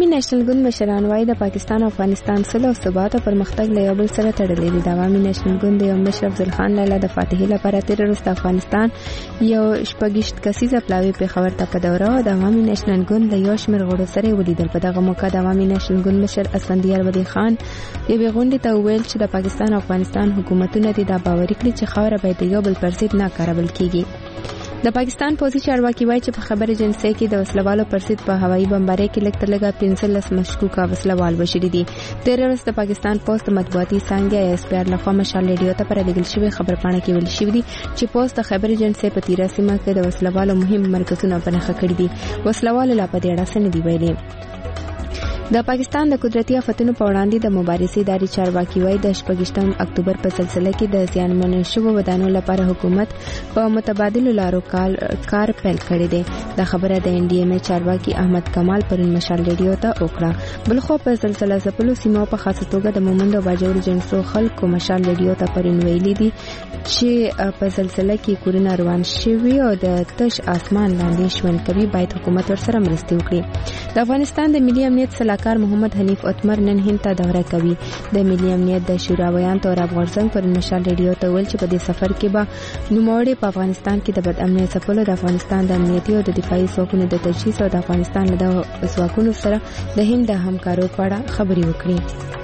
عوامي نېشنل ګوند مشران وایي د پاکستان او افغانستان سوله او ثبات او پرمختګ له یو بل سره تړلي دي. د عوامي نېشنل ګوند یو مشر افضل خان لالا د فاتحې لپاره تېره ورځ د افغانستان یو 26 کسیزه پلاوي پېښور ته په دوره او د عوامي نېشنل ګوند له یو شمېر غړو سره ولیدل. په دغه موقع د عوامي نېشنل ګوند مشر اسفندیار ولی خان یوې غونډې ته وویل چې د پاکستان او افغانستان حکومتونه دي دا باوري کړي چې خاوره باید د یو بل پر ضد نه کارول کیږي. د پاکستان پوځي چارواکي وایي چې په خبر ایجنسۍ کې د وسلوالو پر ضد په هوایي بمبارۍ کې لږ تر لږه 15 مشکوکه وسلوال وژلي دي. تېره ورځ د پاکستان پوځ د مطبوعاتي څانګې ایسپیار لخوا مشال ریډیو ته پرلېږل شوې خبرپاڼه کې ویل شوي دي چې پوځ د خبر ایجنسۍ په تیره سیمه کې د وسلوالو مهم مرکزونه په نښه کړي دي. وسلوالو لا په دې اړه څه نه دي ویلي. د پاکستان د قدرتي آفتونو په وړاندې د مبارزې ادارې چارواکي وایي د 28 اکتوبر په سلسله کې د زیانمنو شوو ودانو لپاره حکومت په متبادلو لارو کار پیل کړی دی. دا خبره د ان ډي ام چارواکي احمد کمال پرون مشال ریډیو ته وکړه. بلخو په سلسله ځپلو سیمو په خاصه توګه د مومند او باجوړ جنسو خلکو مشال ریډیو ته پرون ویلي دي چې په سلسله کې کورونه روان شوي او د تش اسمان لاندې ژوند کوي باید حکومت ورسره مرسته وکړي. د افغانستان د ملي امنیت کار محمد حنیف اتمر نن هند ته دوره کوي. د ملي امنیت د شورا ویان تور افغانستان پر مشال ریډیو ته ویل چې په دې سفر کې به نوموړي په افغانستان کې د بد امنیت څپلو د افغانستان د امنیتي او د دفاعي ځواکونو د تجهیز او د افغانستان له ځواکونو سره د هند د همکارۍ په اړه خبرې وکړي.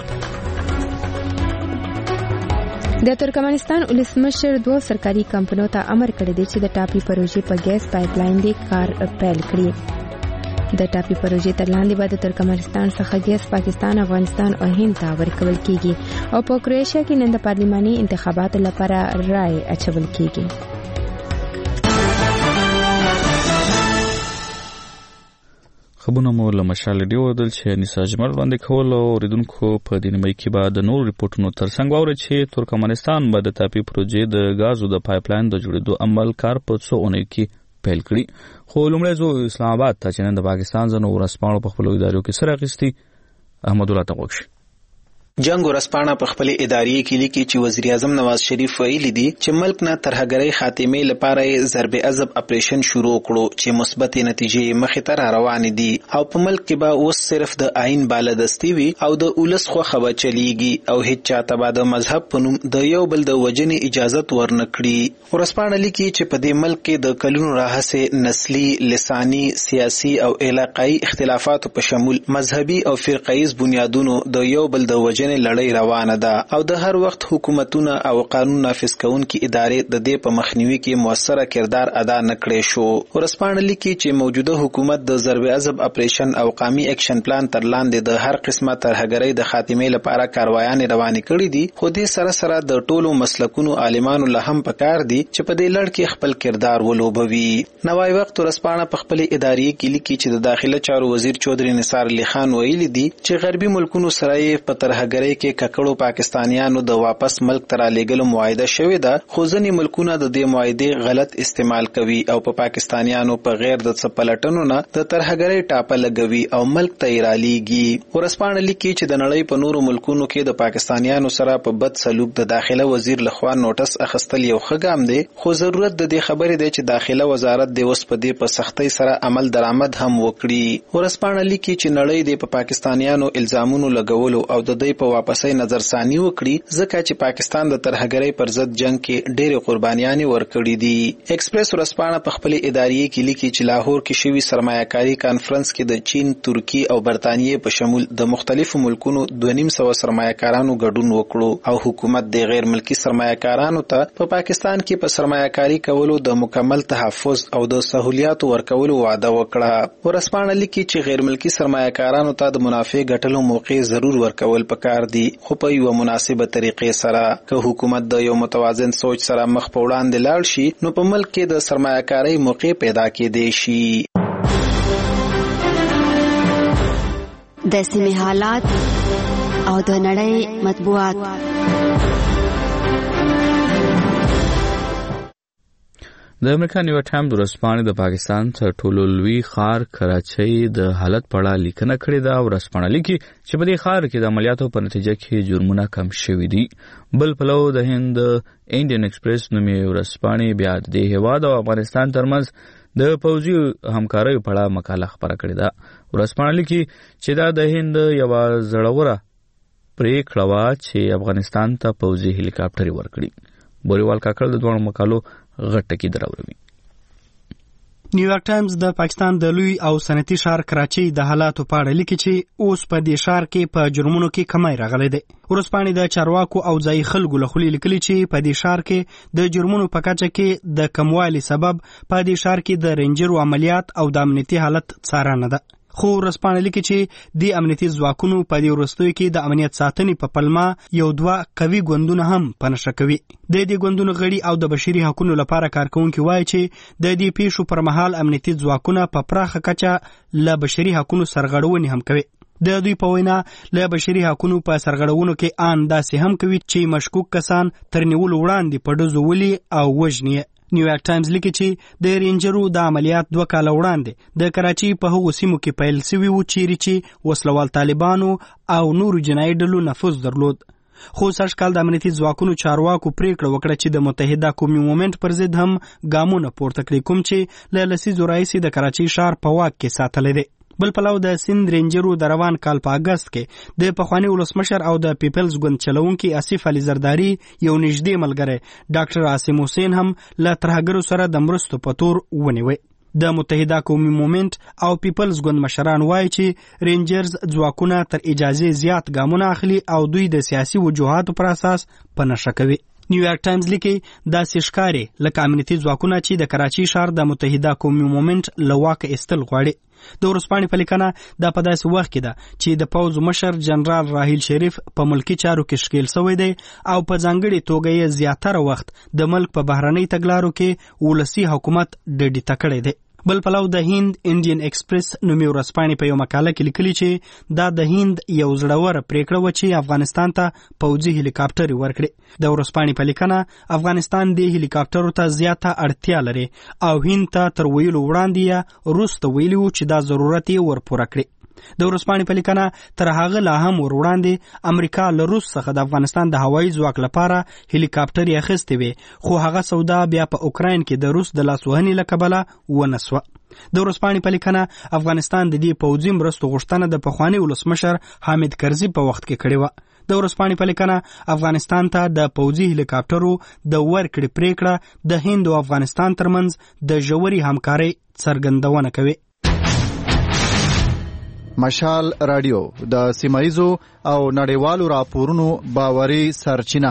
د ترکمنستان ولسمشر دوه سرکاري کمپنیو ته امر کړی دی چې د ټاپي پروژې په ګیس پایپ لاین دی کار پیل کړي. د ټاپي پروژې تر لاندې به د ترکمنستان څخه ګیس پاکستان، افغانستان او هند ته ورکول کیږي او په کروشیا کې نن د پارلماني انتخاباتو لپاره رای اچول کیږي. خبرونه مو له مشال ریډیو ودل چې انیسا جمال وړاندې کول او اوریدونکو په دې نیمه کې به د نور ریپورتونو ترڅنګ واوري چې ترکمنستان به د ټاپي پروژې د غازو د پایپ لاین د جوړېدو عمل کار په څو اونۍ کې پیل کړی. خو لومړی زو اسلام آباد ته چې نن د پاکستان ځنو ورسپاڼو په خپل ادارو کې سره اخیستي احمد الله تغوښ جنگ ورسپاڼه په خپل ادارې کې لیکي چې وزیر اعظم نواز شریف ویلي دي چې ملک نه ترهګرۍ خاتمه لپاره ضرب عضب اپریشن شروع کړو چې مثبت نتیجې مخې ته روانې دي او په ملک کې به اوس صرف د آئین بالادستی وي او د اولس خو خبره چلیږي او هیڅ چاته به د مذهب په نوم د یو بل د وجنې اجازه ورنکړي. ورسپاڼه لیکي چې په دې ملک کې د کلونو راهیسې نسلي، لساني، سیاسي او علاقايي اختلافات په شمول مذهبي او فرقایي بنیادونو د یو بل د لړۍ روانه ده او د هر وخت حکومتونه او قانون نافذ کوونکي ادارې د دې په مخنیوي کې موثره کردار ادا نکړي شو. ورسپاڼه لیکي چې موجوده حکومت د ضرب عضب اپریشن او قومي اکشن پلان تر لاندې د هر قسمه ترهګرۍ د خاتمه لپاره کاروایان روانې کړې دي خو دې سره سره د ټولو مسلکونو عالمانو له هم پکار دي چې په دې لړ کې خپل کردار ولوبوي. نوای وخت ورسپاڼه په خپل ادارې کې لیکي چې د داخله چارو وزیر چودري نثار علي خان ویلي دي چې غربي ملکونو سره یې په ترهګرۍ کې ککړو پاکستانیانو د واپس ملک ته رالېږلو معاهده شوې ده خو ځینې ملکونه د دې معاهدې غلط استعمال کوي او په پاکستانیانو په غیر د څه پلټنو نه د ترهګرۍ ټاپه لګوي او ملک ته یې رالېږي. ورسپاڼه لیکي چې د نړۍ په نورو ملکونو کې د پاکستانیانو سره په بد سلوک د داخله وزیر لخوا نوټس اخیستل یو ښه ګام دی خو ضرورت د دې خبرې دی چې داخله وزارت د اوس په دې په سختۍ سره عمل درآمد هم وکړي. ورسپاڼه لیکي چې نړۍ د پاکستانیانو الزامونو لګولو او د دوی په واپسې نظرثانی وکړي ځکه چې پاکستان د ترهګرۍ پر ضد جنگ کې ډېرې قربانیانې ورکړې دي. ایکسپریس ورسپاڼه په خپل ادارې کې لیکي چې لاهور کې شوی سرمایه‌کاري کانفرنس کې د چین، ترکی او برتانیې په شمول د مختلفو ملکونو 250 سرمایه‌کارانو ګډون وکړو او حکومت د غیر ملکی سرمایه‌کارانو ته په پاکستان کې په سرمایه‌کاري کولو د مکمل تحفظ او د سہولیاتو ورکولو وعده وکړه. ورسپاڼه لیکي چې غیر ملکی سرمایه‌کارانو ته د منافع ګټلو موقع ضرور ورکول پکار دي خو په یو مناسبه طریقې سره. که حکومت د یو متوازن سوچ سره مخ په وړاندې لاړ شي نو په ملک کې د سرمایه‌کارۍ موقع پیدا کېدای شي. د سیمې حالات او د نړۍ مطبوعات. د امریکا نیو ټایم د ورځپاڼې د پاکستان تر ټولو لوی ښار کراچۍ د حالت په اړه لیکنه کړې ده. ورځپاڼه لیکي چې په دې ښار کې د عملیاتو په نتیجه کې جرمونه کم شوي دي. بل پلو د هند انډین ایکسپریس نومې ورځپاڼې بیا د هیواد او افغانستان ترمنځ د پوځي همکاریو په اړه مقاله خپره کړې ده. ورځپاڼه لیکي چې دا د هند یوه زړوره پریکړه وه چې افغانستان ته پوځي هلیکاپټرې ورکړي. بوریوال کاکړ د دواړو مقالو غټ ټکي دراوروي. نیویارک ټایمز د پاکستان د لوی او صنعتي ښار کراچۍ د حالاتو په اړه لیکي چې اوس په دې ښار کې په جرمونو کې کمی راغلی دی. ورځپاڼې د چارواکو او ځایي خلکو له خولې لیکلي چې په دې ښار کې د جرمونو په کچه کې د کموالي سبب په دې ښار کې د رینجرو عملیات او د امنیتي حالت څارنه ده. خو ورځپاڼه لیکي چې د امنیتي ځواکونو په دې وروستیو کې د امنیت ساتنې په پلمه یو دوه قوي ګوندونه هم په نښه کوي. د دې ګوندونو غړي او د بشري حقوقو لپاره کارکونکي وایي چې د دې پیښو پر مهال امنیتي ځواکونه په پراخه کچه له بشري حقوقو سرغړونې هم کوي. د دوی په وینا له بشري حقوقو په سرغړونو کې آن داسې هم کوي چې مشکوک کسان تر نیولو وړاندې په ډزو ولي او وژني. نیویارک ټایمز لیکي چې د رینجرو د عملیات 2 کاله وړاندې د کراچۍ په هغو سیمو کې پیل شوي وو چیرې چې وسلوال طالبانو او نورو جنایي ډلو نفوذ درلود. خو سږ کال د امنیتي ځواکونو چارواکو پریکړه وکړه چې د متحده قومي مومنټ پر ضد هم ګامونه پورته کړي، کوم چې له لسیزو راهیسې د کراچۍ ښار په واک کې ساتلی دی. بل پلو د سند رینجرو د روان کال په اگست کې د پخوانی ولسمشر او د پیپلز ګوند چلونکي آصف علي زرداری یو نږدې ملګری ډاکټر عاصم حسین هم له ترهګرو سره د مرستو په تور ونیوي. د متحده قومي مومنټ او پیپلز ګوند مشران وایي چې رینجرز ځواکونه تر اجازه زیات ګامونه اخلي او دوی د سیاسي وجوهاتو پر اساس په نښه کوي. نیویارک ټایمز لیکي داسې ښکاري لکه امنیتي ځواکونه چې د کراچۍ ښار د متحده قومي مومنټ له واکه ایستل غواړي. د ورځپاڼې په لیکنه دا په داسې وخت کې ده چې د پوځ مشر جنرال راحیل شریف په ملکی چارو کې ښکیل شوی دی او په ځانګړې توګه یې زیاتره وخت د ملک په بهرنۍ تګلارو کې ولسي حکومت ډډې ته کړی دی. بل پلو د هند انډین ایکسپریس نومي ورځپاڼې په یو مقاله کې لیکلي چې دا د هند یو زړوره پریکړه وه چې افغانستان ته پوځي هلیکاپټرې ورکړي. د ورځپاڼې په لیکنه افغانستان د هلیکاپټرو ته زیاته اړتیا لري او هند ته تر ویلو وړاندې یا وروسته ویلي وو چې دا ضرورت یې ورپوره کړي. د ورځپاڼې په لیکنه تر هغه لا هم ور وړاندې امریکا له روس څخه د افغانستان د هوایي ځواک لپاره هلیکاپټرې اخیستې وې، خو هغه سودا بیا په اوکراین کې د روس د لاسوهنې له کبله ونه سوه. د ورځپاڼې په لیکنه افغانستان د دې پوځي مرستو غوښتنه د پخواني ولسمشر حامد کرزي په وخت کې کړې وه. د ورځپاڼې په لیکنه افغانستان ته د پوځي هلیکاپټرو د ورکړې پریکړه د هند او افغانستان ترمنځ د ژورې همکارۍ څرګندونه کوي. مشال رادیو د سیمایزو او نړیوالو راپورونو باوري سرچینه.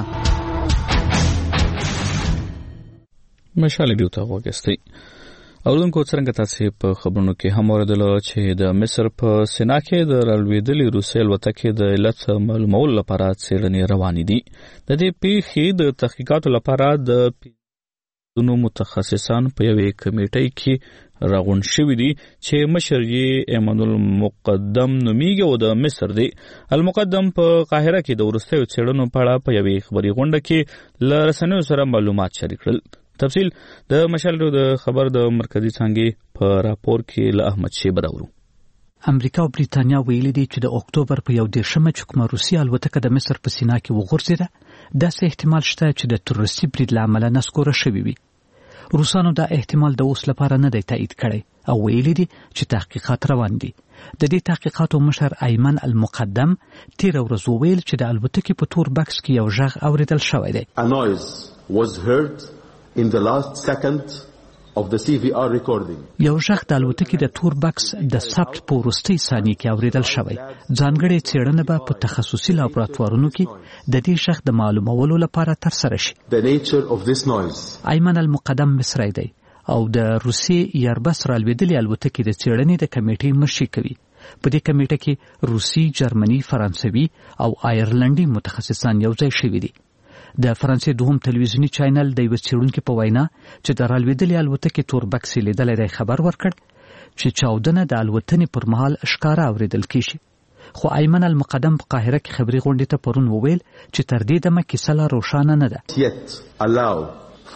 مشال رادیو ته وګورئ. اوردونکو څنګه تاسو په خبرونو کې هم اوریدل چې د مصر په سینا کې د رالوېدلې روسي الوتکې د علت معلومولو لپاره څېړنې روانې دي. د دې پیښې د تحقیقاتو لپاره د دونو متخصصان په یوې کمیټې کې راغونډ شوي دي چې مشر یې ایمان المقدم نومیږي او د مصر دی. المقدم په قاهره کې د وروستیو څېړنو په اړه په یوې خبري غونډه کې له رسنیو سره معلومات شریک کړل. تفصیل د مشال د خبر د مرکزی څانګې په راپور کې له احمد شیبه راوړو. امریکا او بریتانیا ویلي دي چې د اکتوبر په 1 چې کومه روسي الوتکه د مصر په سینا کې وغورځېده، داسې احتمال شته چې د تروریستي برید له امله نسکوره شوي وي. روسانو دا احتمال د اوس لپاره نه دی تایید کړی او ویلي دي چې تحقیقات روان دي. د دې تحقیقاتو مشر ایمن المقدم تیر ورځ وویل چې د الوتکې په تور بکس کې یو غږ اوریدل شوی دی. A noise was heard in the last second of the CVR recording. یو غږ د الوتکې د تور بکس د ثبت په وروستۍ ثانیې کې اوریدل شوی. ځانګړې څېړنه به په تخصصي لابراتوارونو کې د دې غږ د معلومولو لپاره ترسره شي. The nature of this noise. ایمن المقدم مصری دی او د روسي ایربس رالوېدلې الوتکې د څېړنې د کمیټې مشري کوي. په دې کمیټه کې روسي، جرمني، فرانسوي او آیرلنډي متخصصان یو ځای شوي دي. د فرانسې دوهم تلویزیونی چینل د یو څېړونکي په وینا چې د رالوېدلې الوتکې تور بکس لیدلی دی خبر ورکړ چې چاودنه د الوتنې پر مهال ښکاره اوریدل کیږي. خو ایمن المقدم په قاهره کې خبري غونډې ته پرون وویل چې تر دې دمه کیسه لا روښانه نه ده.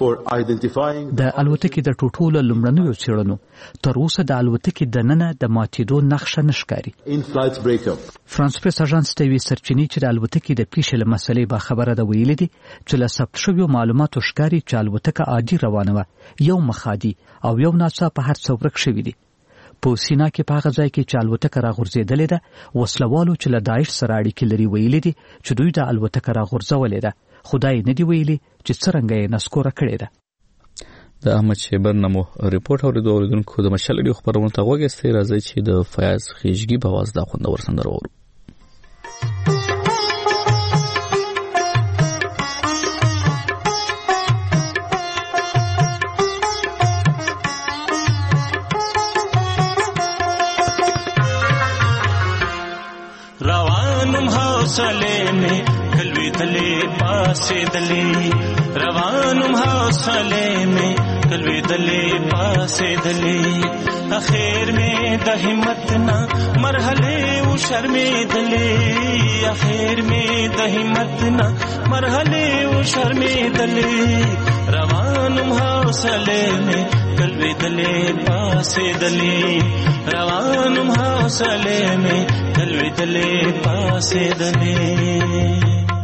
د الوتکې د ټوټولو لومړنیو څېړنو تر اوسه د الوتکې دننه د ماتېدو نښه نه ښکاري. فرانس پریس اژانس ته یوې سرچینې چې د الوتکې د پیښې له مسلې باخبره ده ویلي دي چې له ثبت شویو معلوماتو ښکاري چې الوتکه عادي روانه وه، یو مخادي او یو ناڅاپه هر څه ورک شوي دي. په سینا کې په هغه ځای کې چې الوتکه راغورځېدلې ده وسلوالو چې له داعش سره اړیکې لري ویلي دي چې دوی د الوتکه راغورځولې ده خو دا یې نه دي ویلي چې څرنګه یې نسکوره کړې ده. د احمد شیبر نمو ریپورټ اوریدونکو د مشال ریډیو خبرونه ته غوږ ایستی راځي چې د فیاض خیژګي په आवाज دا خوندور سندره واورو. روانم حوصله می کلوی دلی پاسه دلی روانم حوصله می کلوی دلی پاسه دلی اخیر می د همت نا مرحله و شرمی دلی اخیر می د همت نا مرحله و شرمی دلی روانم حوصله می کلوی دلی پاسه دلی روانم حوصله می کلوی دلی پاسه دلی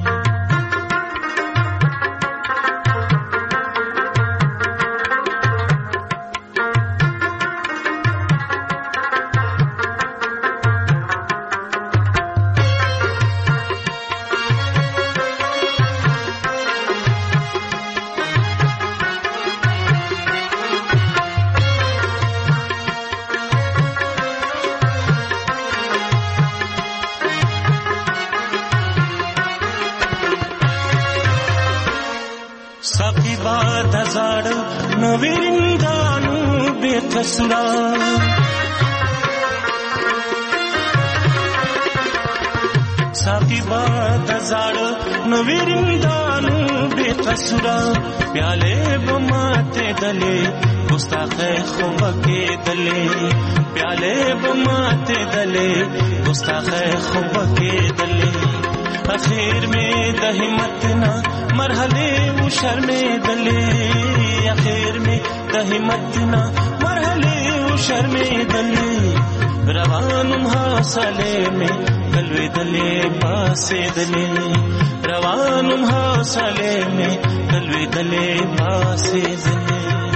साकिबा दजाड़ नवीरिंदानु बेकसुरा प्याले बमाते दले गुस्ताखे खुबके दले प्याले बमाते दले गुस्ताखे खुबके दले आखिर में दहिमत ना मरहले वो शर्मे दले आखिर में दहिमत ना मरहले वो शर्मे दले रवानुम हासले में कलवे दले पासे दले रवानुम हासले में कलवे दले पासे दले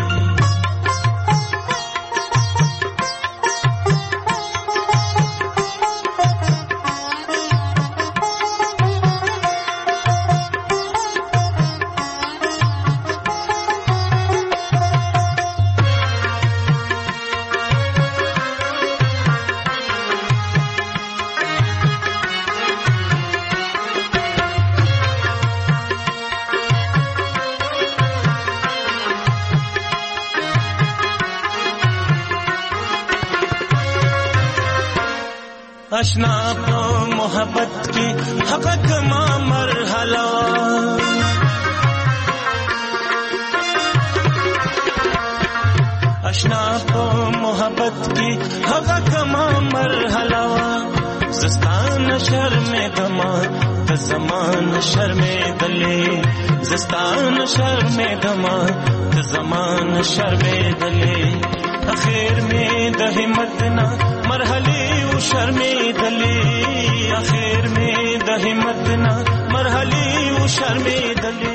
अशना तो मोहब्बत की हक़ मा मरहला अशना तो मोहब्बत की हक़ मा मरहला ज़स्तान शर्मे दमा ज़मान शर्मे दले ज़स्तान शर्मे दमा ज़मान शर्मे दले आखिर में दहिमत ना मरहले वो शर्मे दले आखिर में दहिमत ना मरहले वो शर्मे दले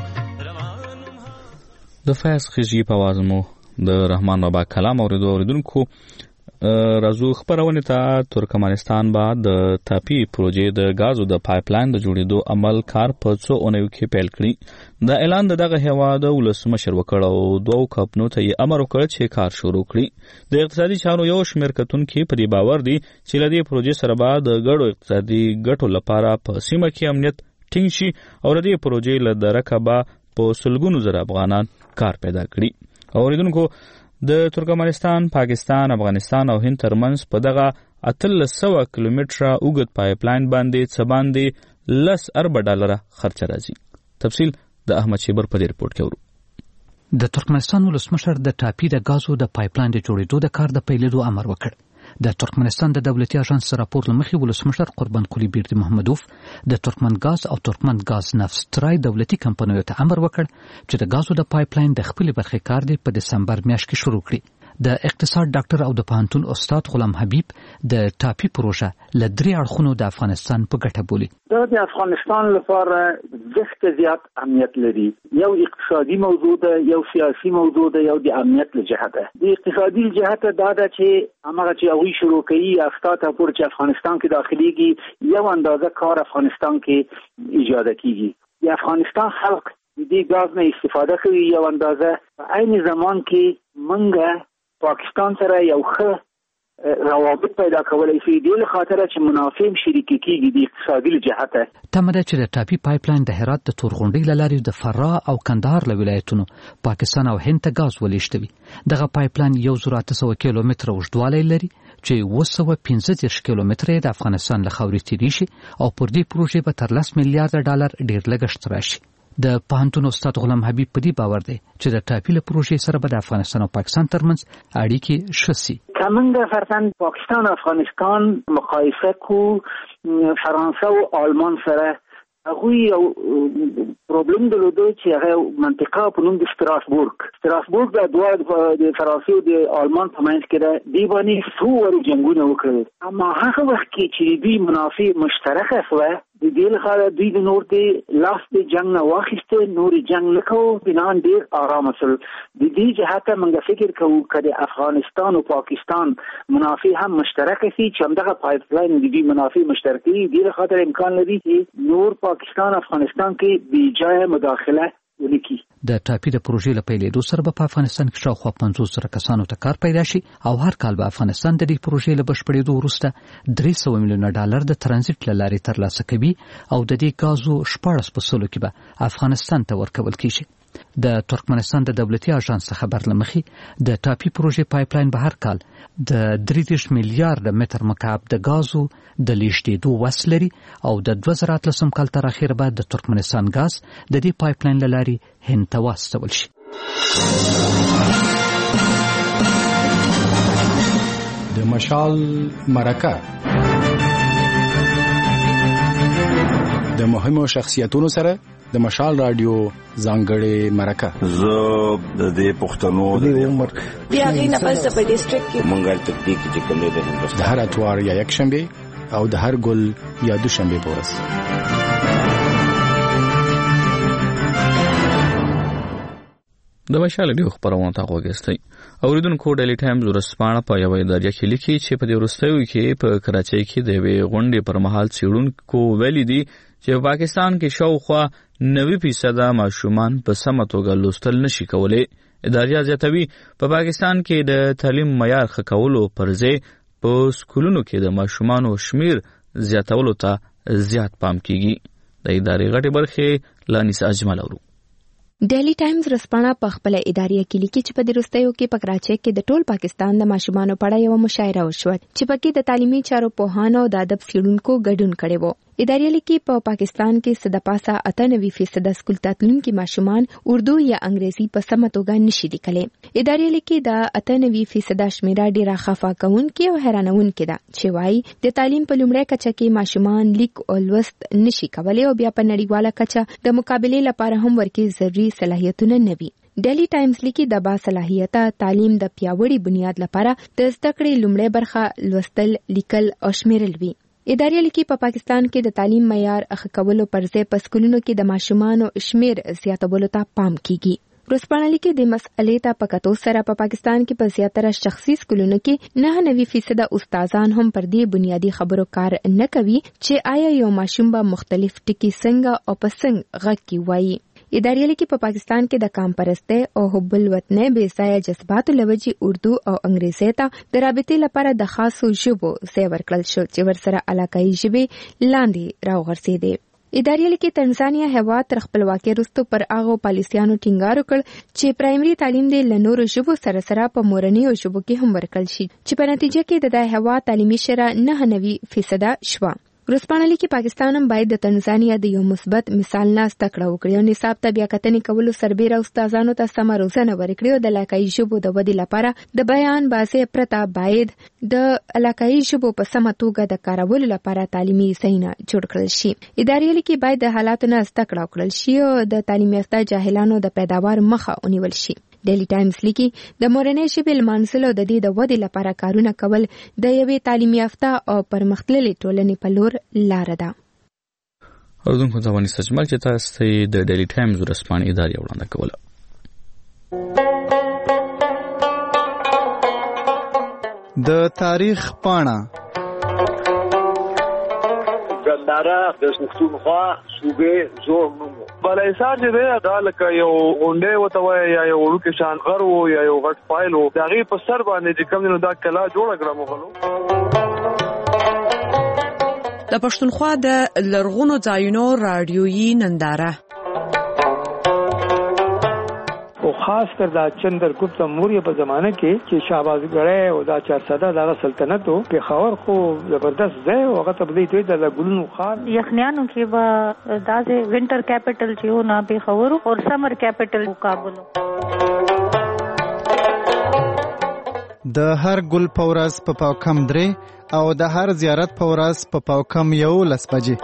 د فیاض خیژي په आवाज مو د رحمان بابا کلام اوریدونکو راځو خبرونه ته ترکمنستان با د تاپی پروژې د غازو د پایپلاین د جوړېدو عمل کار په څو اونیو کې پیل کړی د اعلان دغه هیواد ولسمشر وکړ او دوه کمپنیو ته یې امر وکړ چې کار شروع کړي د اقتصادي چارو یو شمېر کتونکو په دې باور دي چې لدې پروژې سره به د ګډو اقتصادي ګټو لپاره په سیمه کې امنیت ټینګ شي او لدې پروژې له درکه په سلګونو زره افغانان کار پیدا کړي اوریدونکو د ترکمنستان، پاکستان، افغانستان او هند ترمنځ په دغه 1300 کیلومتره اوږد پایپلاین باندې څه باندې 10 ارب ډالر خرچ راځي. تفصیل د احمد شیبر په ریپورت کې ورو. د ترکمنستان ولسمشر د ټاپي د غازو د پایپلاین د جوړېدو د کار د پیلېدو امر وکړ. د ترکمنستان د دولتي اژانس راپور لمخې ولسمشر قربان قلی بیردی محمدوف د ترکمن غاز او ترکمن غاز نفت دولتي کمپنیو ته امر وکړ چې د غازو د پایپلاین د خپل برخې کار دی په دسمبر میاشت کې شروع کړي. د اقتصاد ډاکټر او د پوهنتون استاد غلام حبیب د ټاپي پروژه له 3 اړخونو د افغانستان په ګټه بولي. دا د افغانستان لپاره ډېر زیات اهمیت لري. یو اقتصادي موضوع ده، یو سیاسي موضوع ده، یو د امنیت له جهته. د اقتصادي جهته دا ده چې هغه چې هغوی شروع کوي افتا ته پورې چې افغانستان کې داخليږي یو اندازه کار افغانستان کې ایجاد کیږي. د افغانستان خلک د دې غاز نه استفاده کوي یو اندازه. په عین زمان کې منګه پاکستان سره یو ښه روابط پیدا کولای شي د لخاطر چې منافع شریکي کیږي د اقتصادي جهته. تمره چې د ټاپي پایپلاین د هرات د تورغونډۍ لارې د فراه او کندهار له ولایتونو پاکستان او هند ته غاز ولېشتوي. دغه پایپلاین 1800 کیلومتره اوږدوالی لري چې 215 کیلومتره د افغانستان له خاورې تیری شي او پر دې پروژې به تر 10 میلیارډ ډالر ډیر لګښت راشي. د پوهنتون استاد غلام حبیب په دې باور دی چې د ټاپي له پروژې سره به د افغانستان او پاکستان ترمنځ اړیکې ښه سي. کمنګ فرضاً پاکستان او افغانستان مقایسه کو فرانسه او آلمان سره هغه یو پرابلم درلوده چې هغه منطقه په نوم د ستراسبورګ د دوه د فرانسې او د آلمان په منځ کې د دیوانی څو جنگونه وکړل. اما هغه وخت کې چې دوی منافع مشترکه شوه د دې لپاره دوی د نور د لاس د جنگ نه واخیسته نور جنگ نکو بنان ډیر آرام سره. د دې جهته موږ فکر کوو چې افغانستان او پاکستان منافع هم مشترک شي چې همدغه پایپلاین د دې منافع مشترکي د دې لپاره امکان لري چې نور پاکستان افغانستان کې بې ځای مداخله ولیکي. د ټاپي د پروژې له پیلېدو سره به په افغانستان کې شاوخوا 50 کسانو ته کار پیدا شي او هر کال به افغانستان د دې پروژې له بشپړېدو وروسته 300 میلیونه ډالر د ترانزیت له لارې ترلاسه کوي او د دې غازو 14% کې به افغانستان ته ورکول کیږي. د ترکمنستان د دولتي اژانس خبر لمخې د ټاپي پروژې پایپلاین به هر کال د 30 میلیارډ متر مکعب د غازو د لیږدېدو وس لري او د 2013 کال تر اخره به د ترکمنستان غاز د دې پایپلاین له لارې هند ته واستول شي. د مشال مرکه د مهمو شخصیتونو سره د مشال رادیو ځانګړې مرکه. زه د دې پښتنو د عمر بیا غینه پس په ډیسټریکټ کې مونږه تکتیک چې کوم د هندوستان د هر اتوار یا یک شنبه او د هر ګل یا دوشنبه په ورځ. د مشال رادیو خبرونه تاسو وګورئ. اوریدونکو ډیلی ټایمز ورسپانه په یوه ادارې کې لیکي چې په دې وروستیو کې په کراچۍ کې د یوې غونډې پر مهال څېړونکو ویلي دي چې په پاکستان کې شاوخوا 90% ماشومان په سمه توګه لوستل نشي کولای. ادارې زیاتوي په پاکستان کې د تعلیم معیار ښه کولو پر ځای په سکولونو کې د ماشومانو شمیر زیاتولو ته زیات پام کیږي. د ادارې غټې برخې لانیس اجمل اورو. ډیلی ټایمز رسپانه په خپل ادارې کې لیکي چې په دروستیو کې په کراچۍ کې د ټول پاکستان د ماشومانو په اړه یو مشاعره وشوه چې پکې د تعلیمي چارو پوهانو او د ادب څېړونکو ګډون کړی و. ادارې لیکي په پاکستان کې صدپاسه 98% سکول ته تلونکي ماشومان اردو یا انګریزي په سمه توګه نشي لیکلی. ادارې لیکي د 98% شمیره ډیره خفه کوونکې او حیرانوونکې ده چې وايي د تعلیم په لومړۍ کچه کې ماشومان لیک او لوست نشي کولی او بیا په نړیواله کچه د مقابلې لپاره هم ورکې ضروري صلاحیتونه نه وي. ډیلی ټایمز لیکي د باصلاحیته تعلیم د پیاوړي بنیاد لپاره د زده کړې لومړۍ برخه لوستل، لیکل او شمیرل وي. ادارې لیکي په پاکستان کې د تعلیم معیار ښه کولو پر ځای په سکولونو کې د ماشومانو شمیر زیاتولو ته پام کیږي. ورسپانه لیکي د مسئلې ته په کتو سره په پاکستان کې په زیاتره شخصي سکولونو کې 99% استادان هم پر دې بنیادی خبرو کار نه کوي چې آیا یو ماشوم به مختلف ټکي څنګه او په څنګه غږ کې وایي. ادارې لیکي په پاکستان کې د قام پرستۍ او حب الوطن بې ځایه جذباتو له وجې اردو او انګریزي ته د رابطې لپاره د خاصو ژبو ځای ورکړل شو چې ورسره علاقايي ژبې لاندې راوغورځېدې. ادارې لیکي تنزانیا هیواد تر خپلواکۍ وروسته پر هغو پالیسیانو ټینګار وکړ چې پرایمري تعلیم د له نورو ژبو سره سره په مورنیو ژبو کې هم ورکړل شي چې په نتیجه کې د دې هیواد تعلیمي شرح 99% شوه. ورسپانه لیکي پاکستان هم باید د تنزانیا د یو مثبت مثال نه زده کړه وکړي او نصاب ته بیا کتنې کولو سربیره استادانو ته سمه روزنه ورکړي او د علاقايي ژبو د ودې لپاره د بیان باسي پرته باید د علاقايي ژبو په سمه توګه د کارولو لپاره تعلیمي ځایونه جوړ کړل شي. ادارې لیکي باید د حالاتو نه زده کړه وکړل شي او د تعلیم یافته جاهلانو د پیداوار مخه ونیول شي. ډیلی ټایمز لیکي د مورنۍ ژبې لمانځلو د دې د ودې لپاره کارونه کول د یوې تعلیم یافته او پرمختللې ټولنې په لور لاره ده. اوردونکو ته ونی سجمل چې تاسو ته د ډیلی ټایمز ورسپانې ادارې وړاندې کوله. د تاریخ پاڼه ګنداره د پښتونخوا صوبې زوړ نوم بلایسار چې دی دا لکه یو غونډې وته وای یا یو وړوکی شان غر و یا یو غټ فایل و د هغې په سر باندې چې کوم دی نو دا کلا جوړه کړه مغلو. د پښتونخوا د لرغونو ځایونو راډیویي ننداره او خاص کر دا چندرګپت موریه په زمانه کې چې شهبازګړی او دا 400 دغه سلطنت او پېښور خو زبردست ځای او هغه ته بدی ته د ګلونو خار یخنیانو کې به داسې وینټر کیپټل چې و نه پېښور او سمر کیپټل کابل. د هر ګل په ورځ په پاوکم 3 او د هر زیارت په ورځ په پاوکم 11 بجې.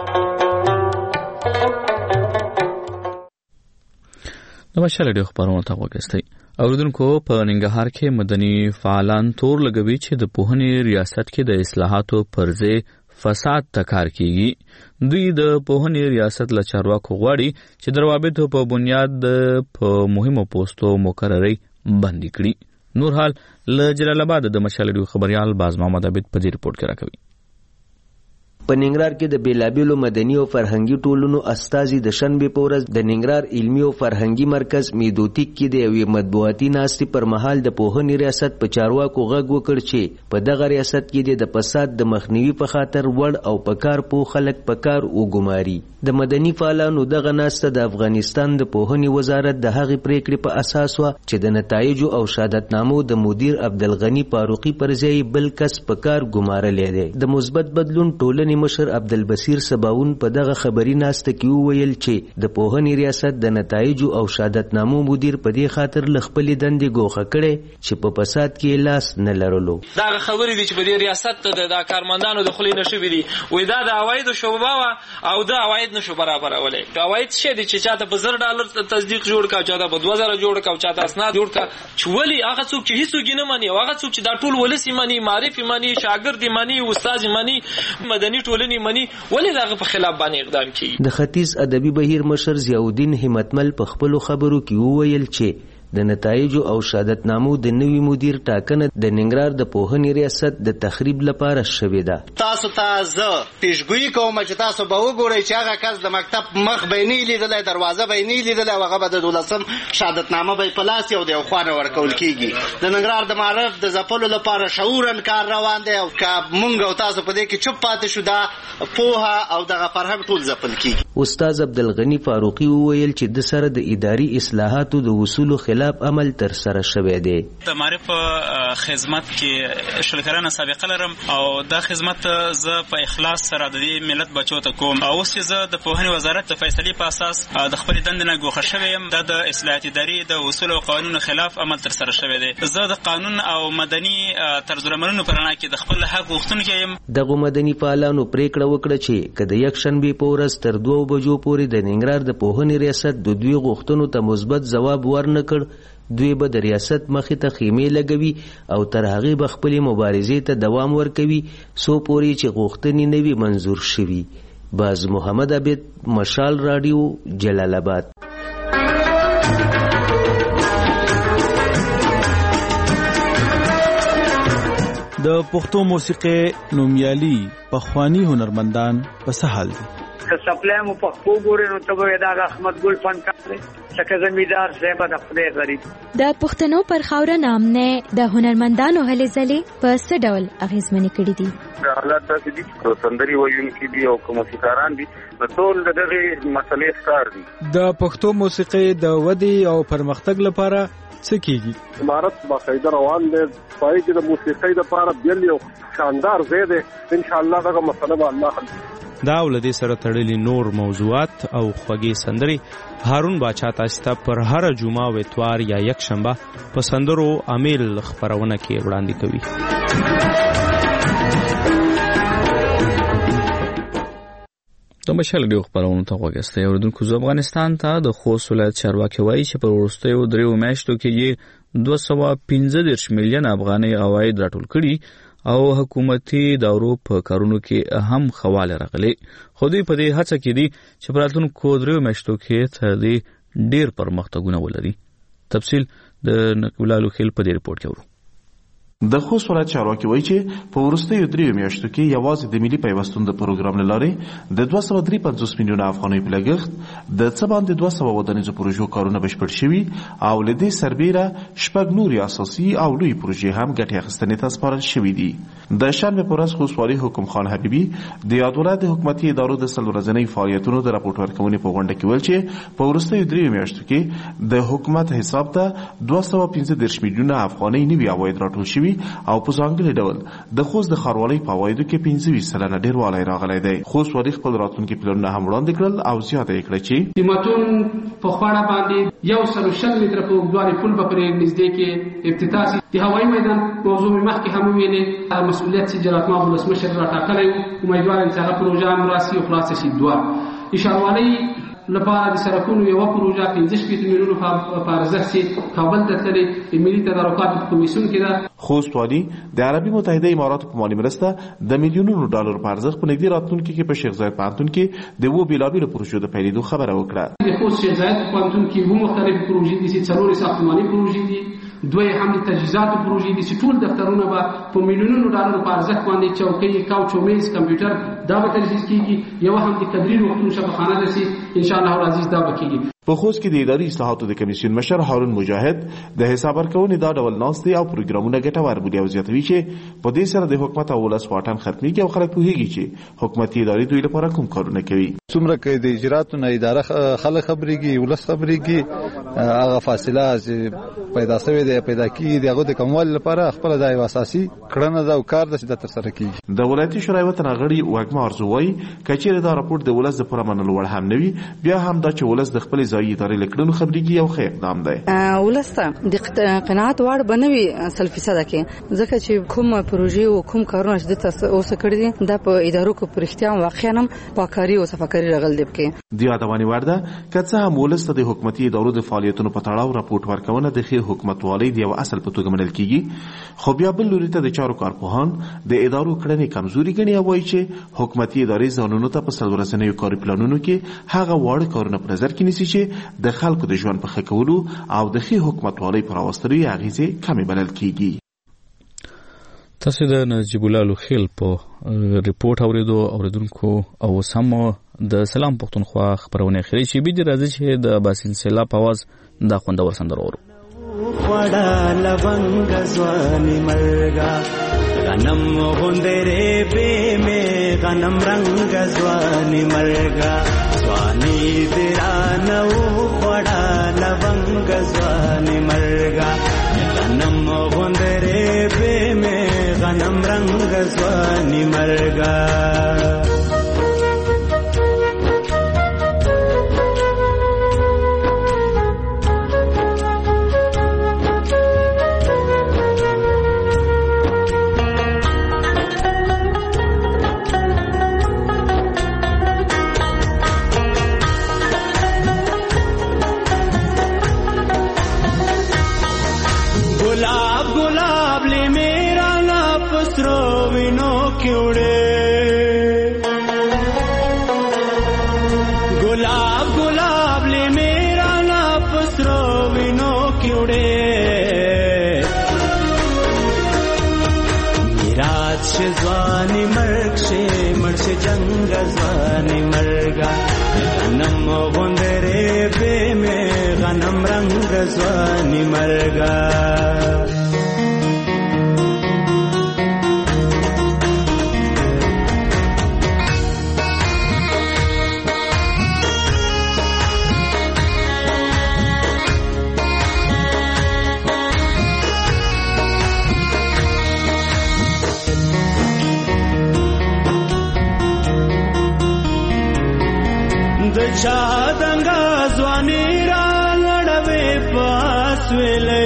د مشال ډیو خبرونه ته وګورئ. اوردونکو په ننګرهار کې مدني فعالان تور لګوي چې د پوهنې ریاست کې د اصلاحاتو پر ځای فساد ته کار کیږي. دوی د پوهنې ریاست له چارواکو غواړي چې د روابطو په بنیاد په مهمو پوسټو مقرري بندي کړي. نور حال له جلال آباد د مشال ډیو خبريال باز محمد عبد په دې رپورت کې راکوي. په ننګرهار کې د بیلابیلو مدني او فرهنګي ټولنو استازي د شنبې په ورځ د ننګرهار علمي او فرهنګي مرکز میدوتیک کې د یوې مطبوعاتي ناستې پر مهال د پوهنې ریاست په چارواکو غږ وکړ چې په دغه ریاست کې د فساد د مخنیوي په خاطر وړ او پکار پوه خلک پکار وګماري. د مدني فعالانو دغه ناسته د افغانستان د پوهنې وزارت د هغې پریکړې په اساس و چې د نتایجو او شهادتنامو د مدیر عبدالغنی فاروقي پر ځای بل کس پکار ګمارلی دی. د مثبت بدلون ټولنې مشر عبدالبصیر سباون په دغه خبري ناسته کې وویل چې د پوهنې ریاست د نتایجو او شهادتنامو مدیر په دې خاطر ل خپلې دندې ګوښه کړې چې په فساد کې لاس نه لرلو. دا خبرې دي چې په دې ریاست د کارمندانو د خولې نشوي دي وای دا د عوایدو شعبه او د عواید نشو برابرولې. عواید څه دي چې چاته په $10 تصدیق جوړ کا چاته په 2000 جوړ کا چاته اسناد جوړ کا چولي هغه څوک چې هیڅ نه مانی او هغه څوک چې دا ټول ولسی مانی معرفي مانی شاګرد مانی استاد مانی مدني ټولنې مانی ولې دغه په خلاف باندې اقدام کوي. د ختیځ ادبي بهیر مشر ضیاءالدین همتمل په خپل خبرو کې وویل چې د نتایجو او شهادتنامو د نوي مدیر ټاکنه د ننګرهار د پوهنې ریاست د تخریب لپاره شوې ده. تاسو ته زه پیشګویي کوم چې تاسو به وګورئ چې هغه کس د مکتب مخ به نه لیدلی دروازه به نه لیدلی او هغه به د 12م شهادتنامه به په لاس یو د یو خوا نه ورکول کېږي. د ننګرهار د معرف د ځپلو لپاره شعورن کار روان دی او که مونږ او تاسو په دې کې چوپ پاتې شو دا پوهه او دغه فرهنګ ټول ځپل کېږي. استاد عبدالغنی فاروقي وویل چې د سره د اداري اصلاحاتو د وصولو خلاف عمل تر سره شوی دی. د معرف خدمت کې شلکرانه سابقه لرم او دا خدمت زه په اخلاص سره د دې ملت بچو ته کوم. او اوس چې زه د پوهنې وزارت د فیصلې په اساس د خپل دندې نه ګوښه شوی یم دا د اصلاحات اداري د اصول او قانونو خلاف عمل تر سره شوی دی. زه د قانون او مدني طرزالعملونو په رڼا کې د خپل حق غوښتونکی یم. دغه مدني فعالانو پریکړه وکړه چې که د یکشنبې په ورځ تر 2 بجو پورې د ننګرهار د پوهنې ریاست د دوی غوښتنو ته مثبت ځواب ورنکړ دوی به د ریاست مخې ته خیمې لګوي او تر هغې به خپلې مبارزې ته دوام ورکوي څو پورې چې غوښتنې نه وي منظور شوي. باز محمد عبد مشال راډیو جلال آباد. د پښتو موسیقي نومیالي پخوانی هنرمندان په څه حال دي؟ که سپلای مو پښتو ګورې نو ته به دا احمد ګل فنکار دی څنګه زمیدار صاحب د خدای غریب. د پښتنو پر خاوره نامنه د هنرمندانو هلې ځلې په څه ډول اغیزمنې کړې دي؟ حالات داسې دي چې سندري ویونکي دي او موسیقاران دي ټول دغه مسلې ښکار دي. د پښتو موسیقي د ودې او پرمختګ لپاره څه کیږي؟ امارت باقاعده روان دی پای کې د موسیقۍ لپاره بیل یو شاندار ځای دی ان شاء الله دغه مسله به الله حل. دا ولدي سره تړلي نور موضوعات او خوږې سندري هارون باچا تاسو ته پر هر جمعه او اتوار یا یک شنبه په سندرو امیل خبرونه کې وړاندې کوي. د مشال ډیو خبرونه ته وګورئ. اوریدونکو زو افغانستان ته د خوست ولایت چارواکي وایي چې په وروستیو 3 میاشتو کې 215 میلیون افغانۍ عواید راټول کړي او حکومتي دورو په کارونو کې هم خواله راغلي. خو دوی په دې هڅه کې دي چې په راتلونکو 3 میاشتو کې تر دې ډیر پرمختګونه ولري. تفصیل د نقولالو خیل په دې رپورت کې ورو. د خوست ولایت چارواکي وایي چې په وروستیو 3 میاشتو کې یوازې د ملي پیوستون د پروګرام له لارې د 253 میلیونه افغانۍ په لګښت د څه باندې 200 ودانیزو پروژو کارونه بشپړ شوي او له دې سربیره 6 نورې اساسي او لوی پروژې هم ګټې اخیستنې ته سپارل شوي دي. د شنبه په ورځ خوست والي حکم خان حبیبي د یاد ولایت د حکومتي ادارو د 100 ورځنۍ فعالیتونو د راپورټ ورکونې په غونډه کې ویل چې په وروستیو 3 میاشتو کې د حکومت حساب ته 215 میلیونه افغانۍ نوي عواید راټول شوي او په ځانګړي ډول د خوست د ښاروالۍ په عوایدو کې 25% ډېروالی راغلی دی. خوست والي خپل راتلونکي پلانونه هم وړاندې کړل او زیاته یې کړه چې د متون په خواړه باندې 160 متره په اوږدوالي پل به پرې نږدې کې افتتاح شي. د هوایي میدان موضوع مې مخکې هم وویلې، مسؤلیت چې جلال ماب ولسمشر راټاکلی و، امیدوار یم چې هغه پروژه هم راسي او خلاصه شي. د ښاروالۍ لپاره د سرکونو یوه پروژه 15 میلیونو په ارزښت چې کابل ته تللې د ملي تدارکاتو په کمیسیون کې ده. خوست والي د عربي متحده اماراتو په مالي مرسته د میلیونونو ډالر په ارزښت په نږدې راتلونکي کې په شیخ زاید پوهنتون کې د 2 بیلابیلو پروژو د پیلېدو خبره وکړه. د خوست شیخ زاید پوهنتون کې 2 مختلفې پروژې دي چې 4 ساختماني پروژې دي، 2 هم د تجهیزاتو پروژې دي چې ټول دفترونه به په میلیونونو ډالر په ارزښت باندې چوکۍ، کاوچ او میز، کمپیوټر دا به تجهیز کیږي. یو هم د تدریس روغتون شفاخانه ده چې ان شاء الله العزیز دا به کیږي. په خوست کې د اداري اصلاحاتو د کمیسیون مشر هارون مجاهد د حساب ورکونې دا ډول ناستې او پروګرامونه ګټور بولي او زیاتوي چې په دې سره د حکومت او ولس واټن ختمېږي او خلک پوهېږي چې حکومتي ادارې دوی لپاره کوم کارونه کوي. څومره کې د اجراتو نه اداره خلک خبرېږي، ولس خبرېږي، هغه فاصله چې پیدا شوې ده پیدا کیږي د هغه د کموالي لپاره خپل د اساسي کړنه ده او کار ده چې د ترسره کیږي. د ولایتي شورای وطن غړي وګما ارزوي کچېره دا راپور د ولس د پوره منلو وړ هم نوي، بیا هم دا چې ولس د خپل ځایي ادارې لکړنو خبرېږي او ښه اقدام دی. ولس ته د قناعت وړ بنوي 100% کې ځکه چې کوم پروژې او کوم کارونه چې د اوس کړی دي دا په ادارو کې پرختیا واقعا هم پاکاري او صفاکاري راغل دی. کې د یادواني ورده کڅه هم ولس ته د حکومتي ادارو د فعالیتونو په تړاو راپورټ ورکونه د ښه حکومتوالۍ د یو اصل په توګه منل کیږي. خو بیا بل لوري ته د چارو کارپوهان د ادارو کړنې کمزوري ګڼي او وایي چې حکومتي ادارې ځانونو ته په 100 ورځنیو کاري پلانونو کې هغه واړه کارونه په نظر کې نیسي چې د خلکو د ژوند په ښه کولو او د ښې حکومتوالۍ پر راوستلو یې اغېزې کمې بلل کیږي. تاسو د نجیب الله لوخیل په ریپورت اوریدونکو او سم د سلام پښتونخوا خبرونه خري چې بيد راځي چې د باسل سیلا پواز د خوندور سندرورو وړا لونګ ځواني مرګا غنم غوندره به می غنم رنگ ځواني مرګا ځواني درانو وړا لونګ ځواني مرګا غنم غوندره به می غنم رنگ ځواني مرګا ځواني مرګ شه مرشه جنگ ځواني مرګا غنم غوندره به می غنم رنگ ځواني مرګا چا دنګا ځواني را لړوي پاس ویلې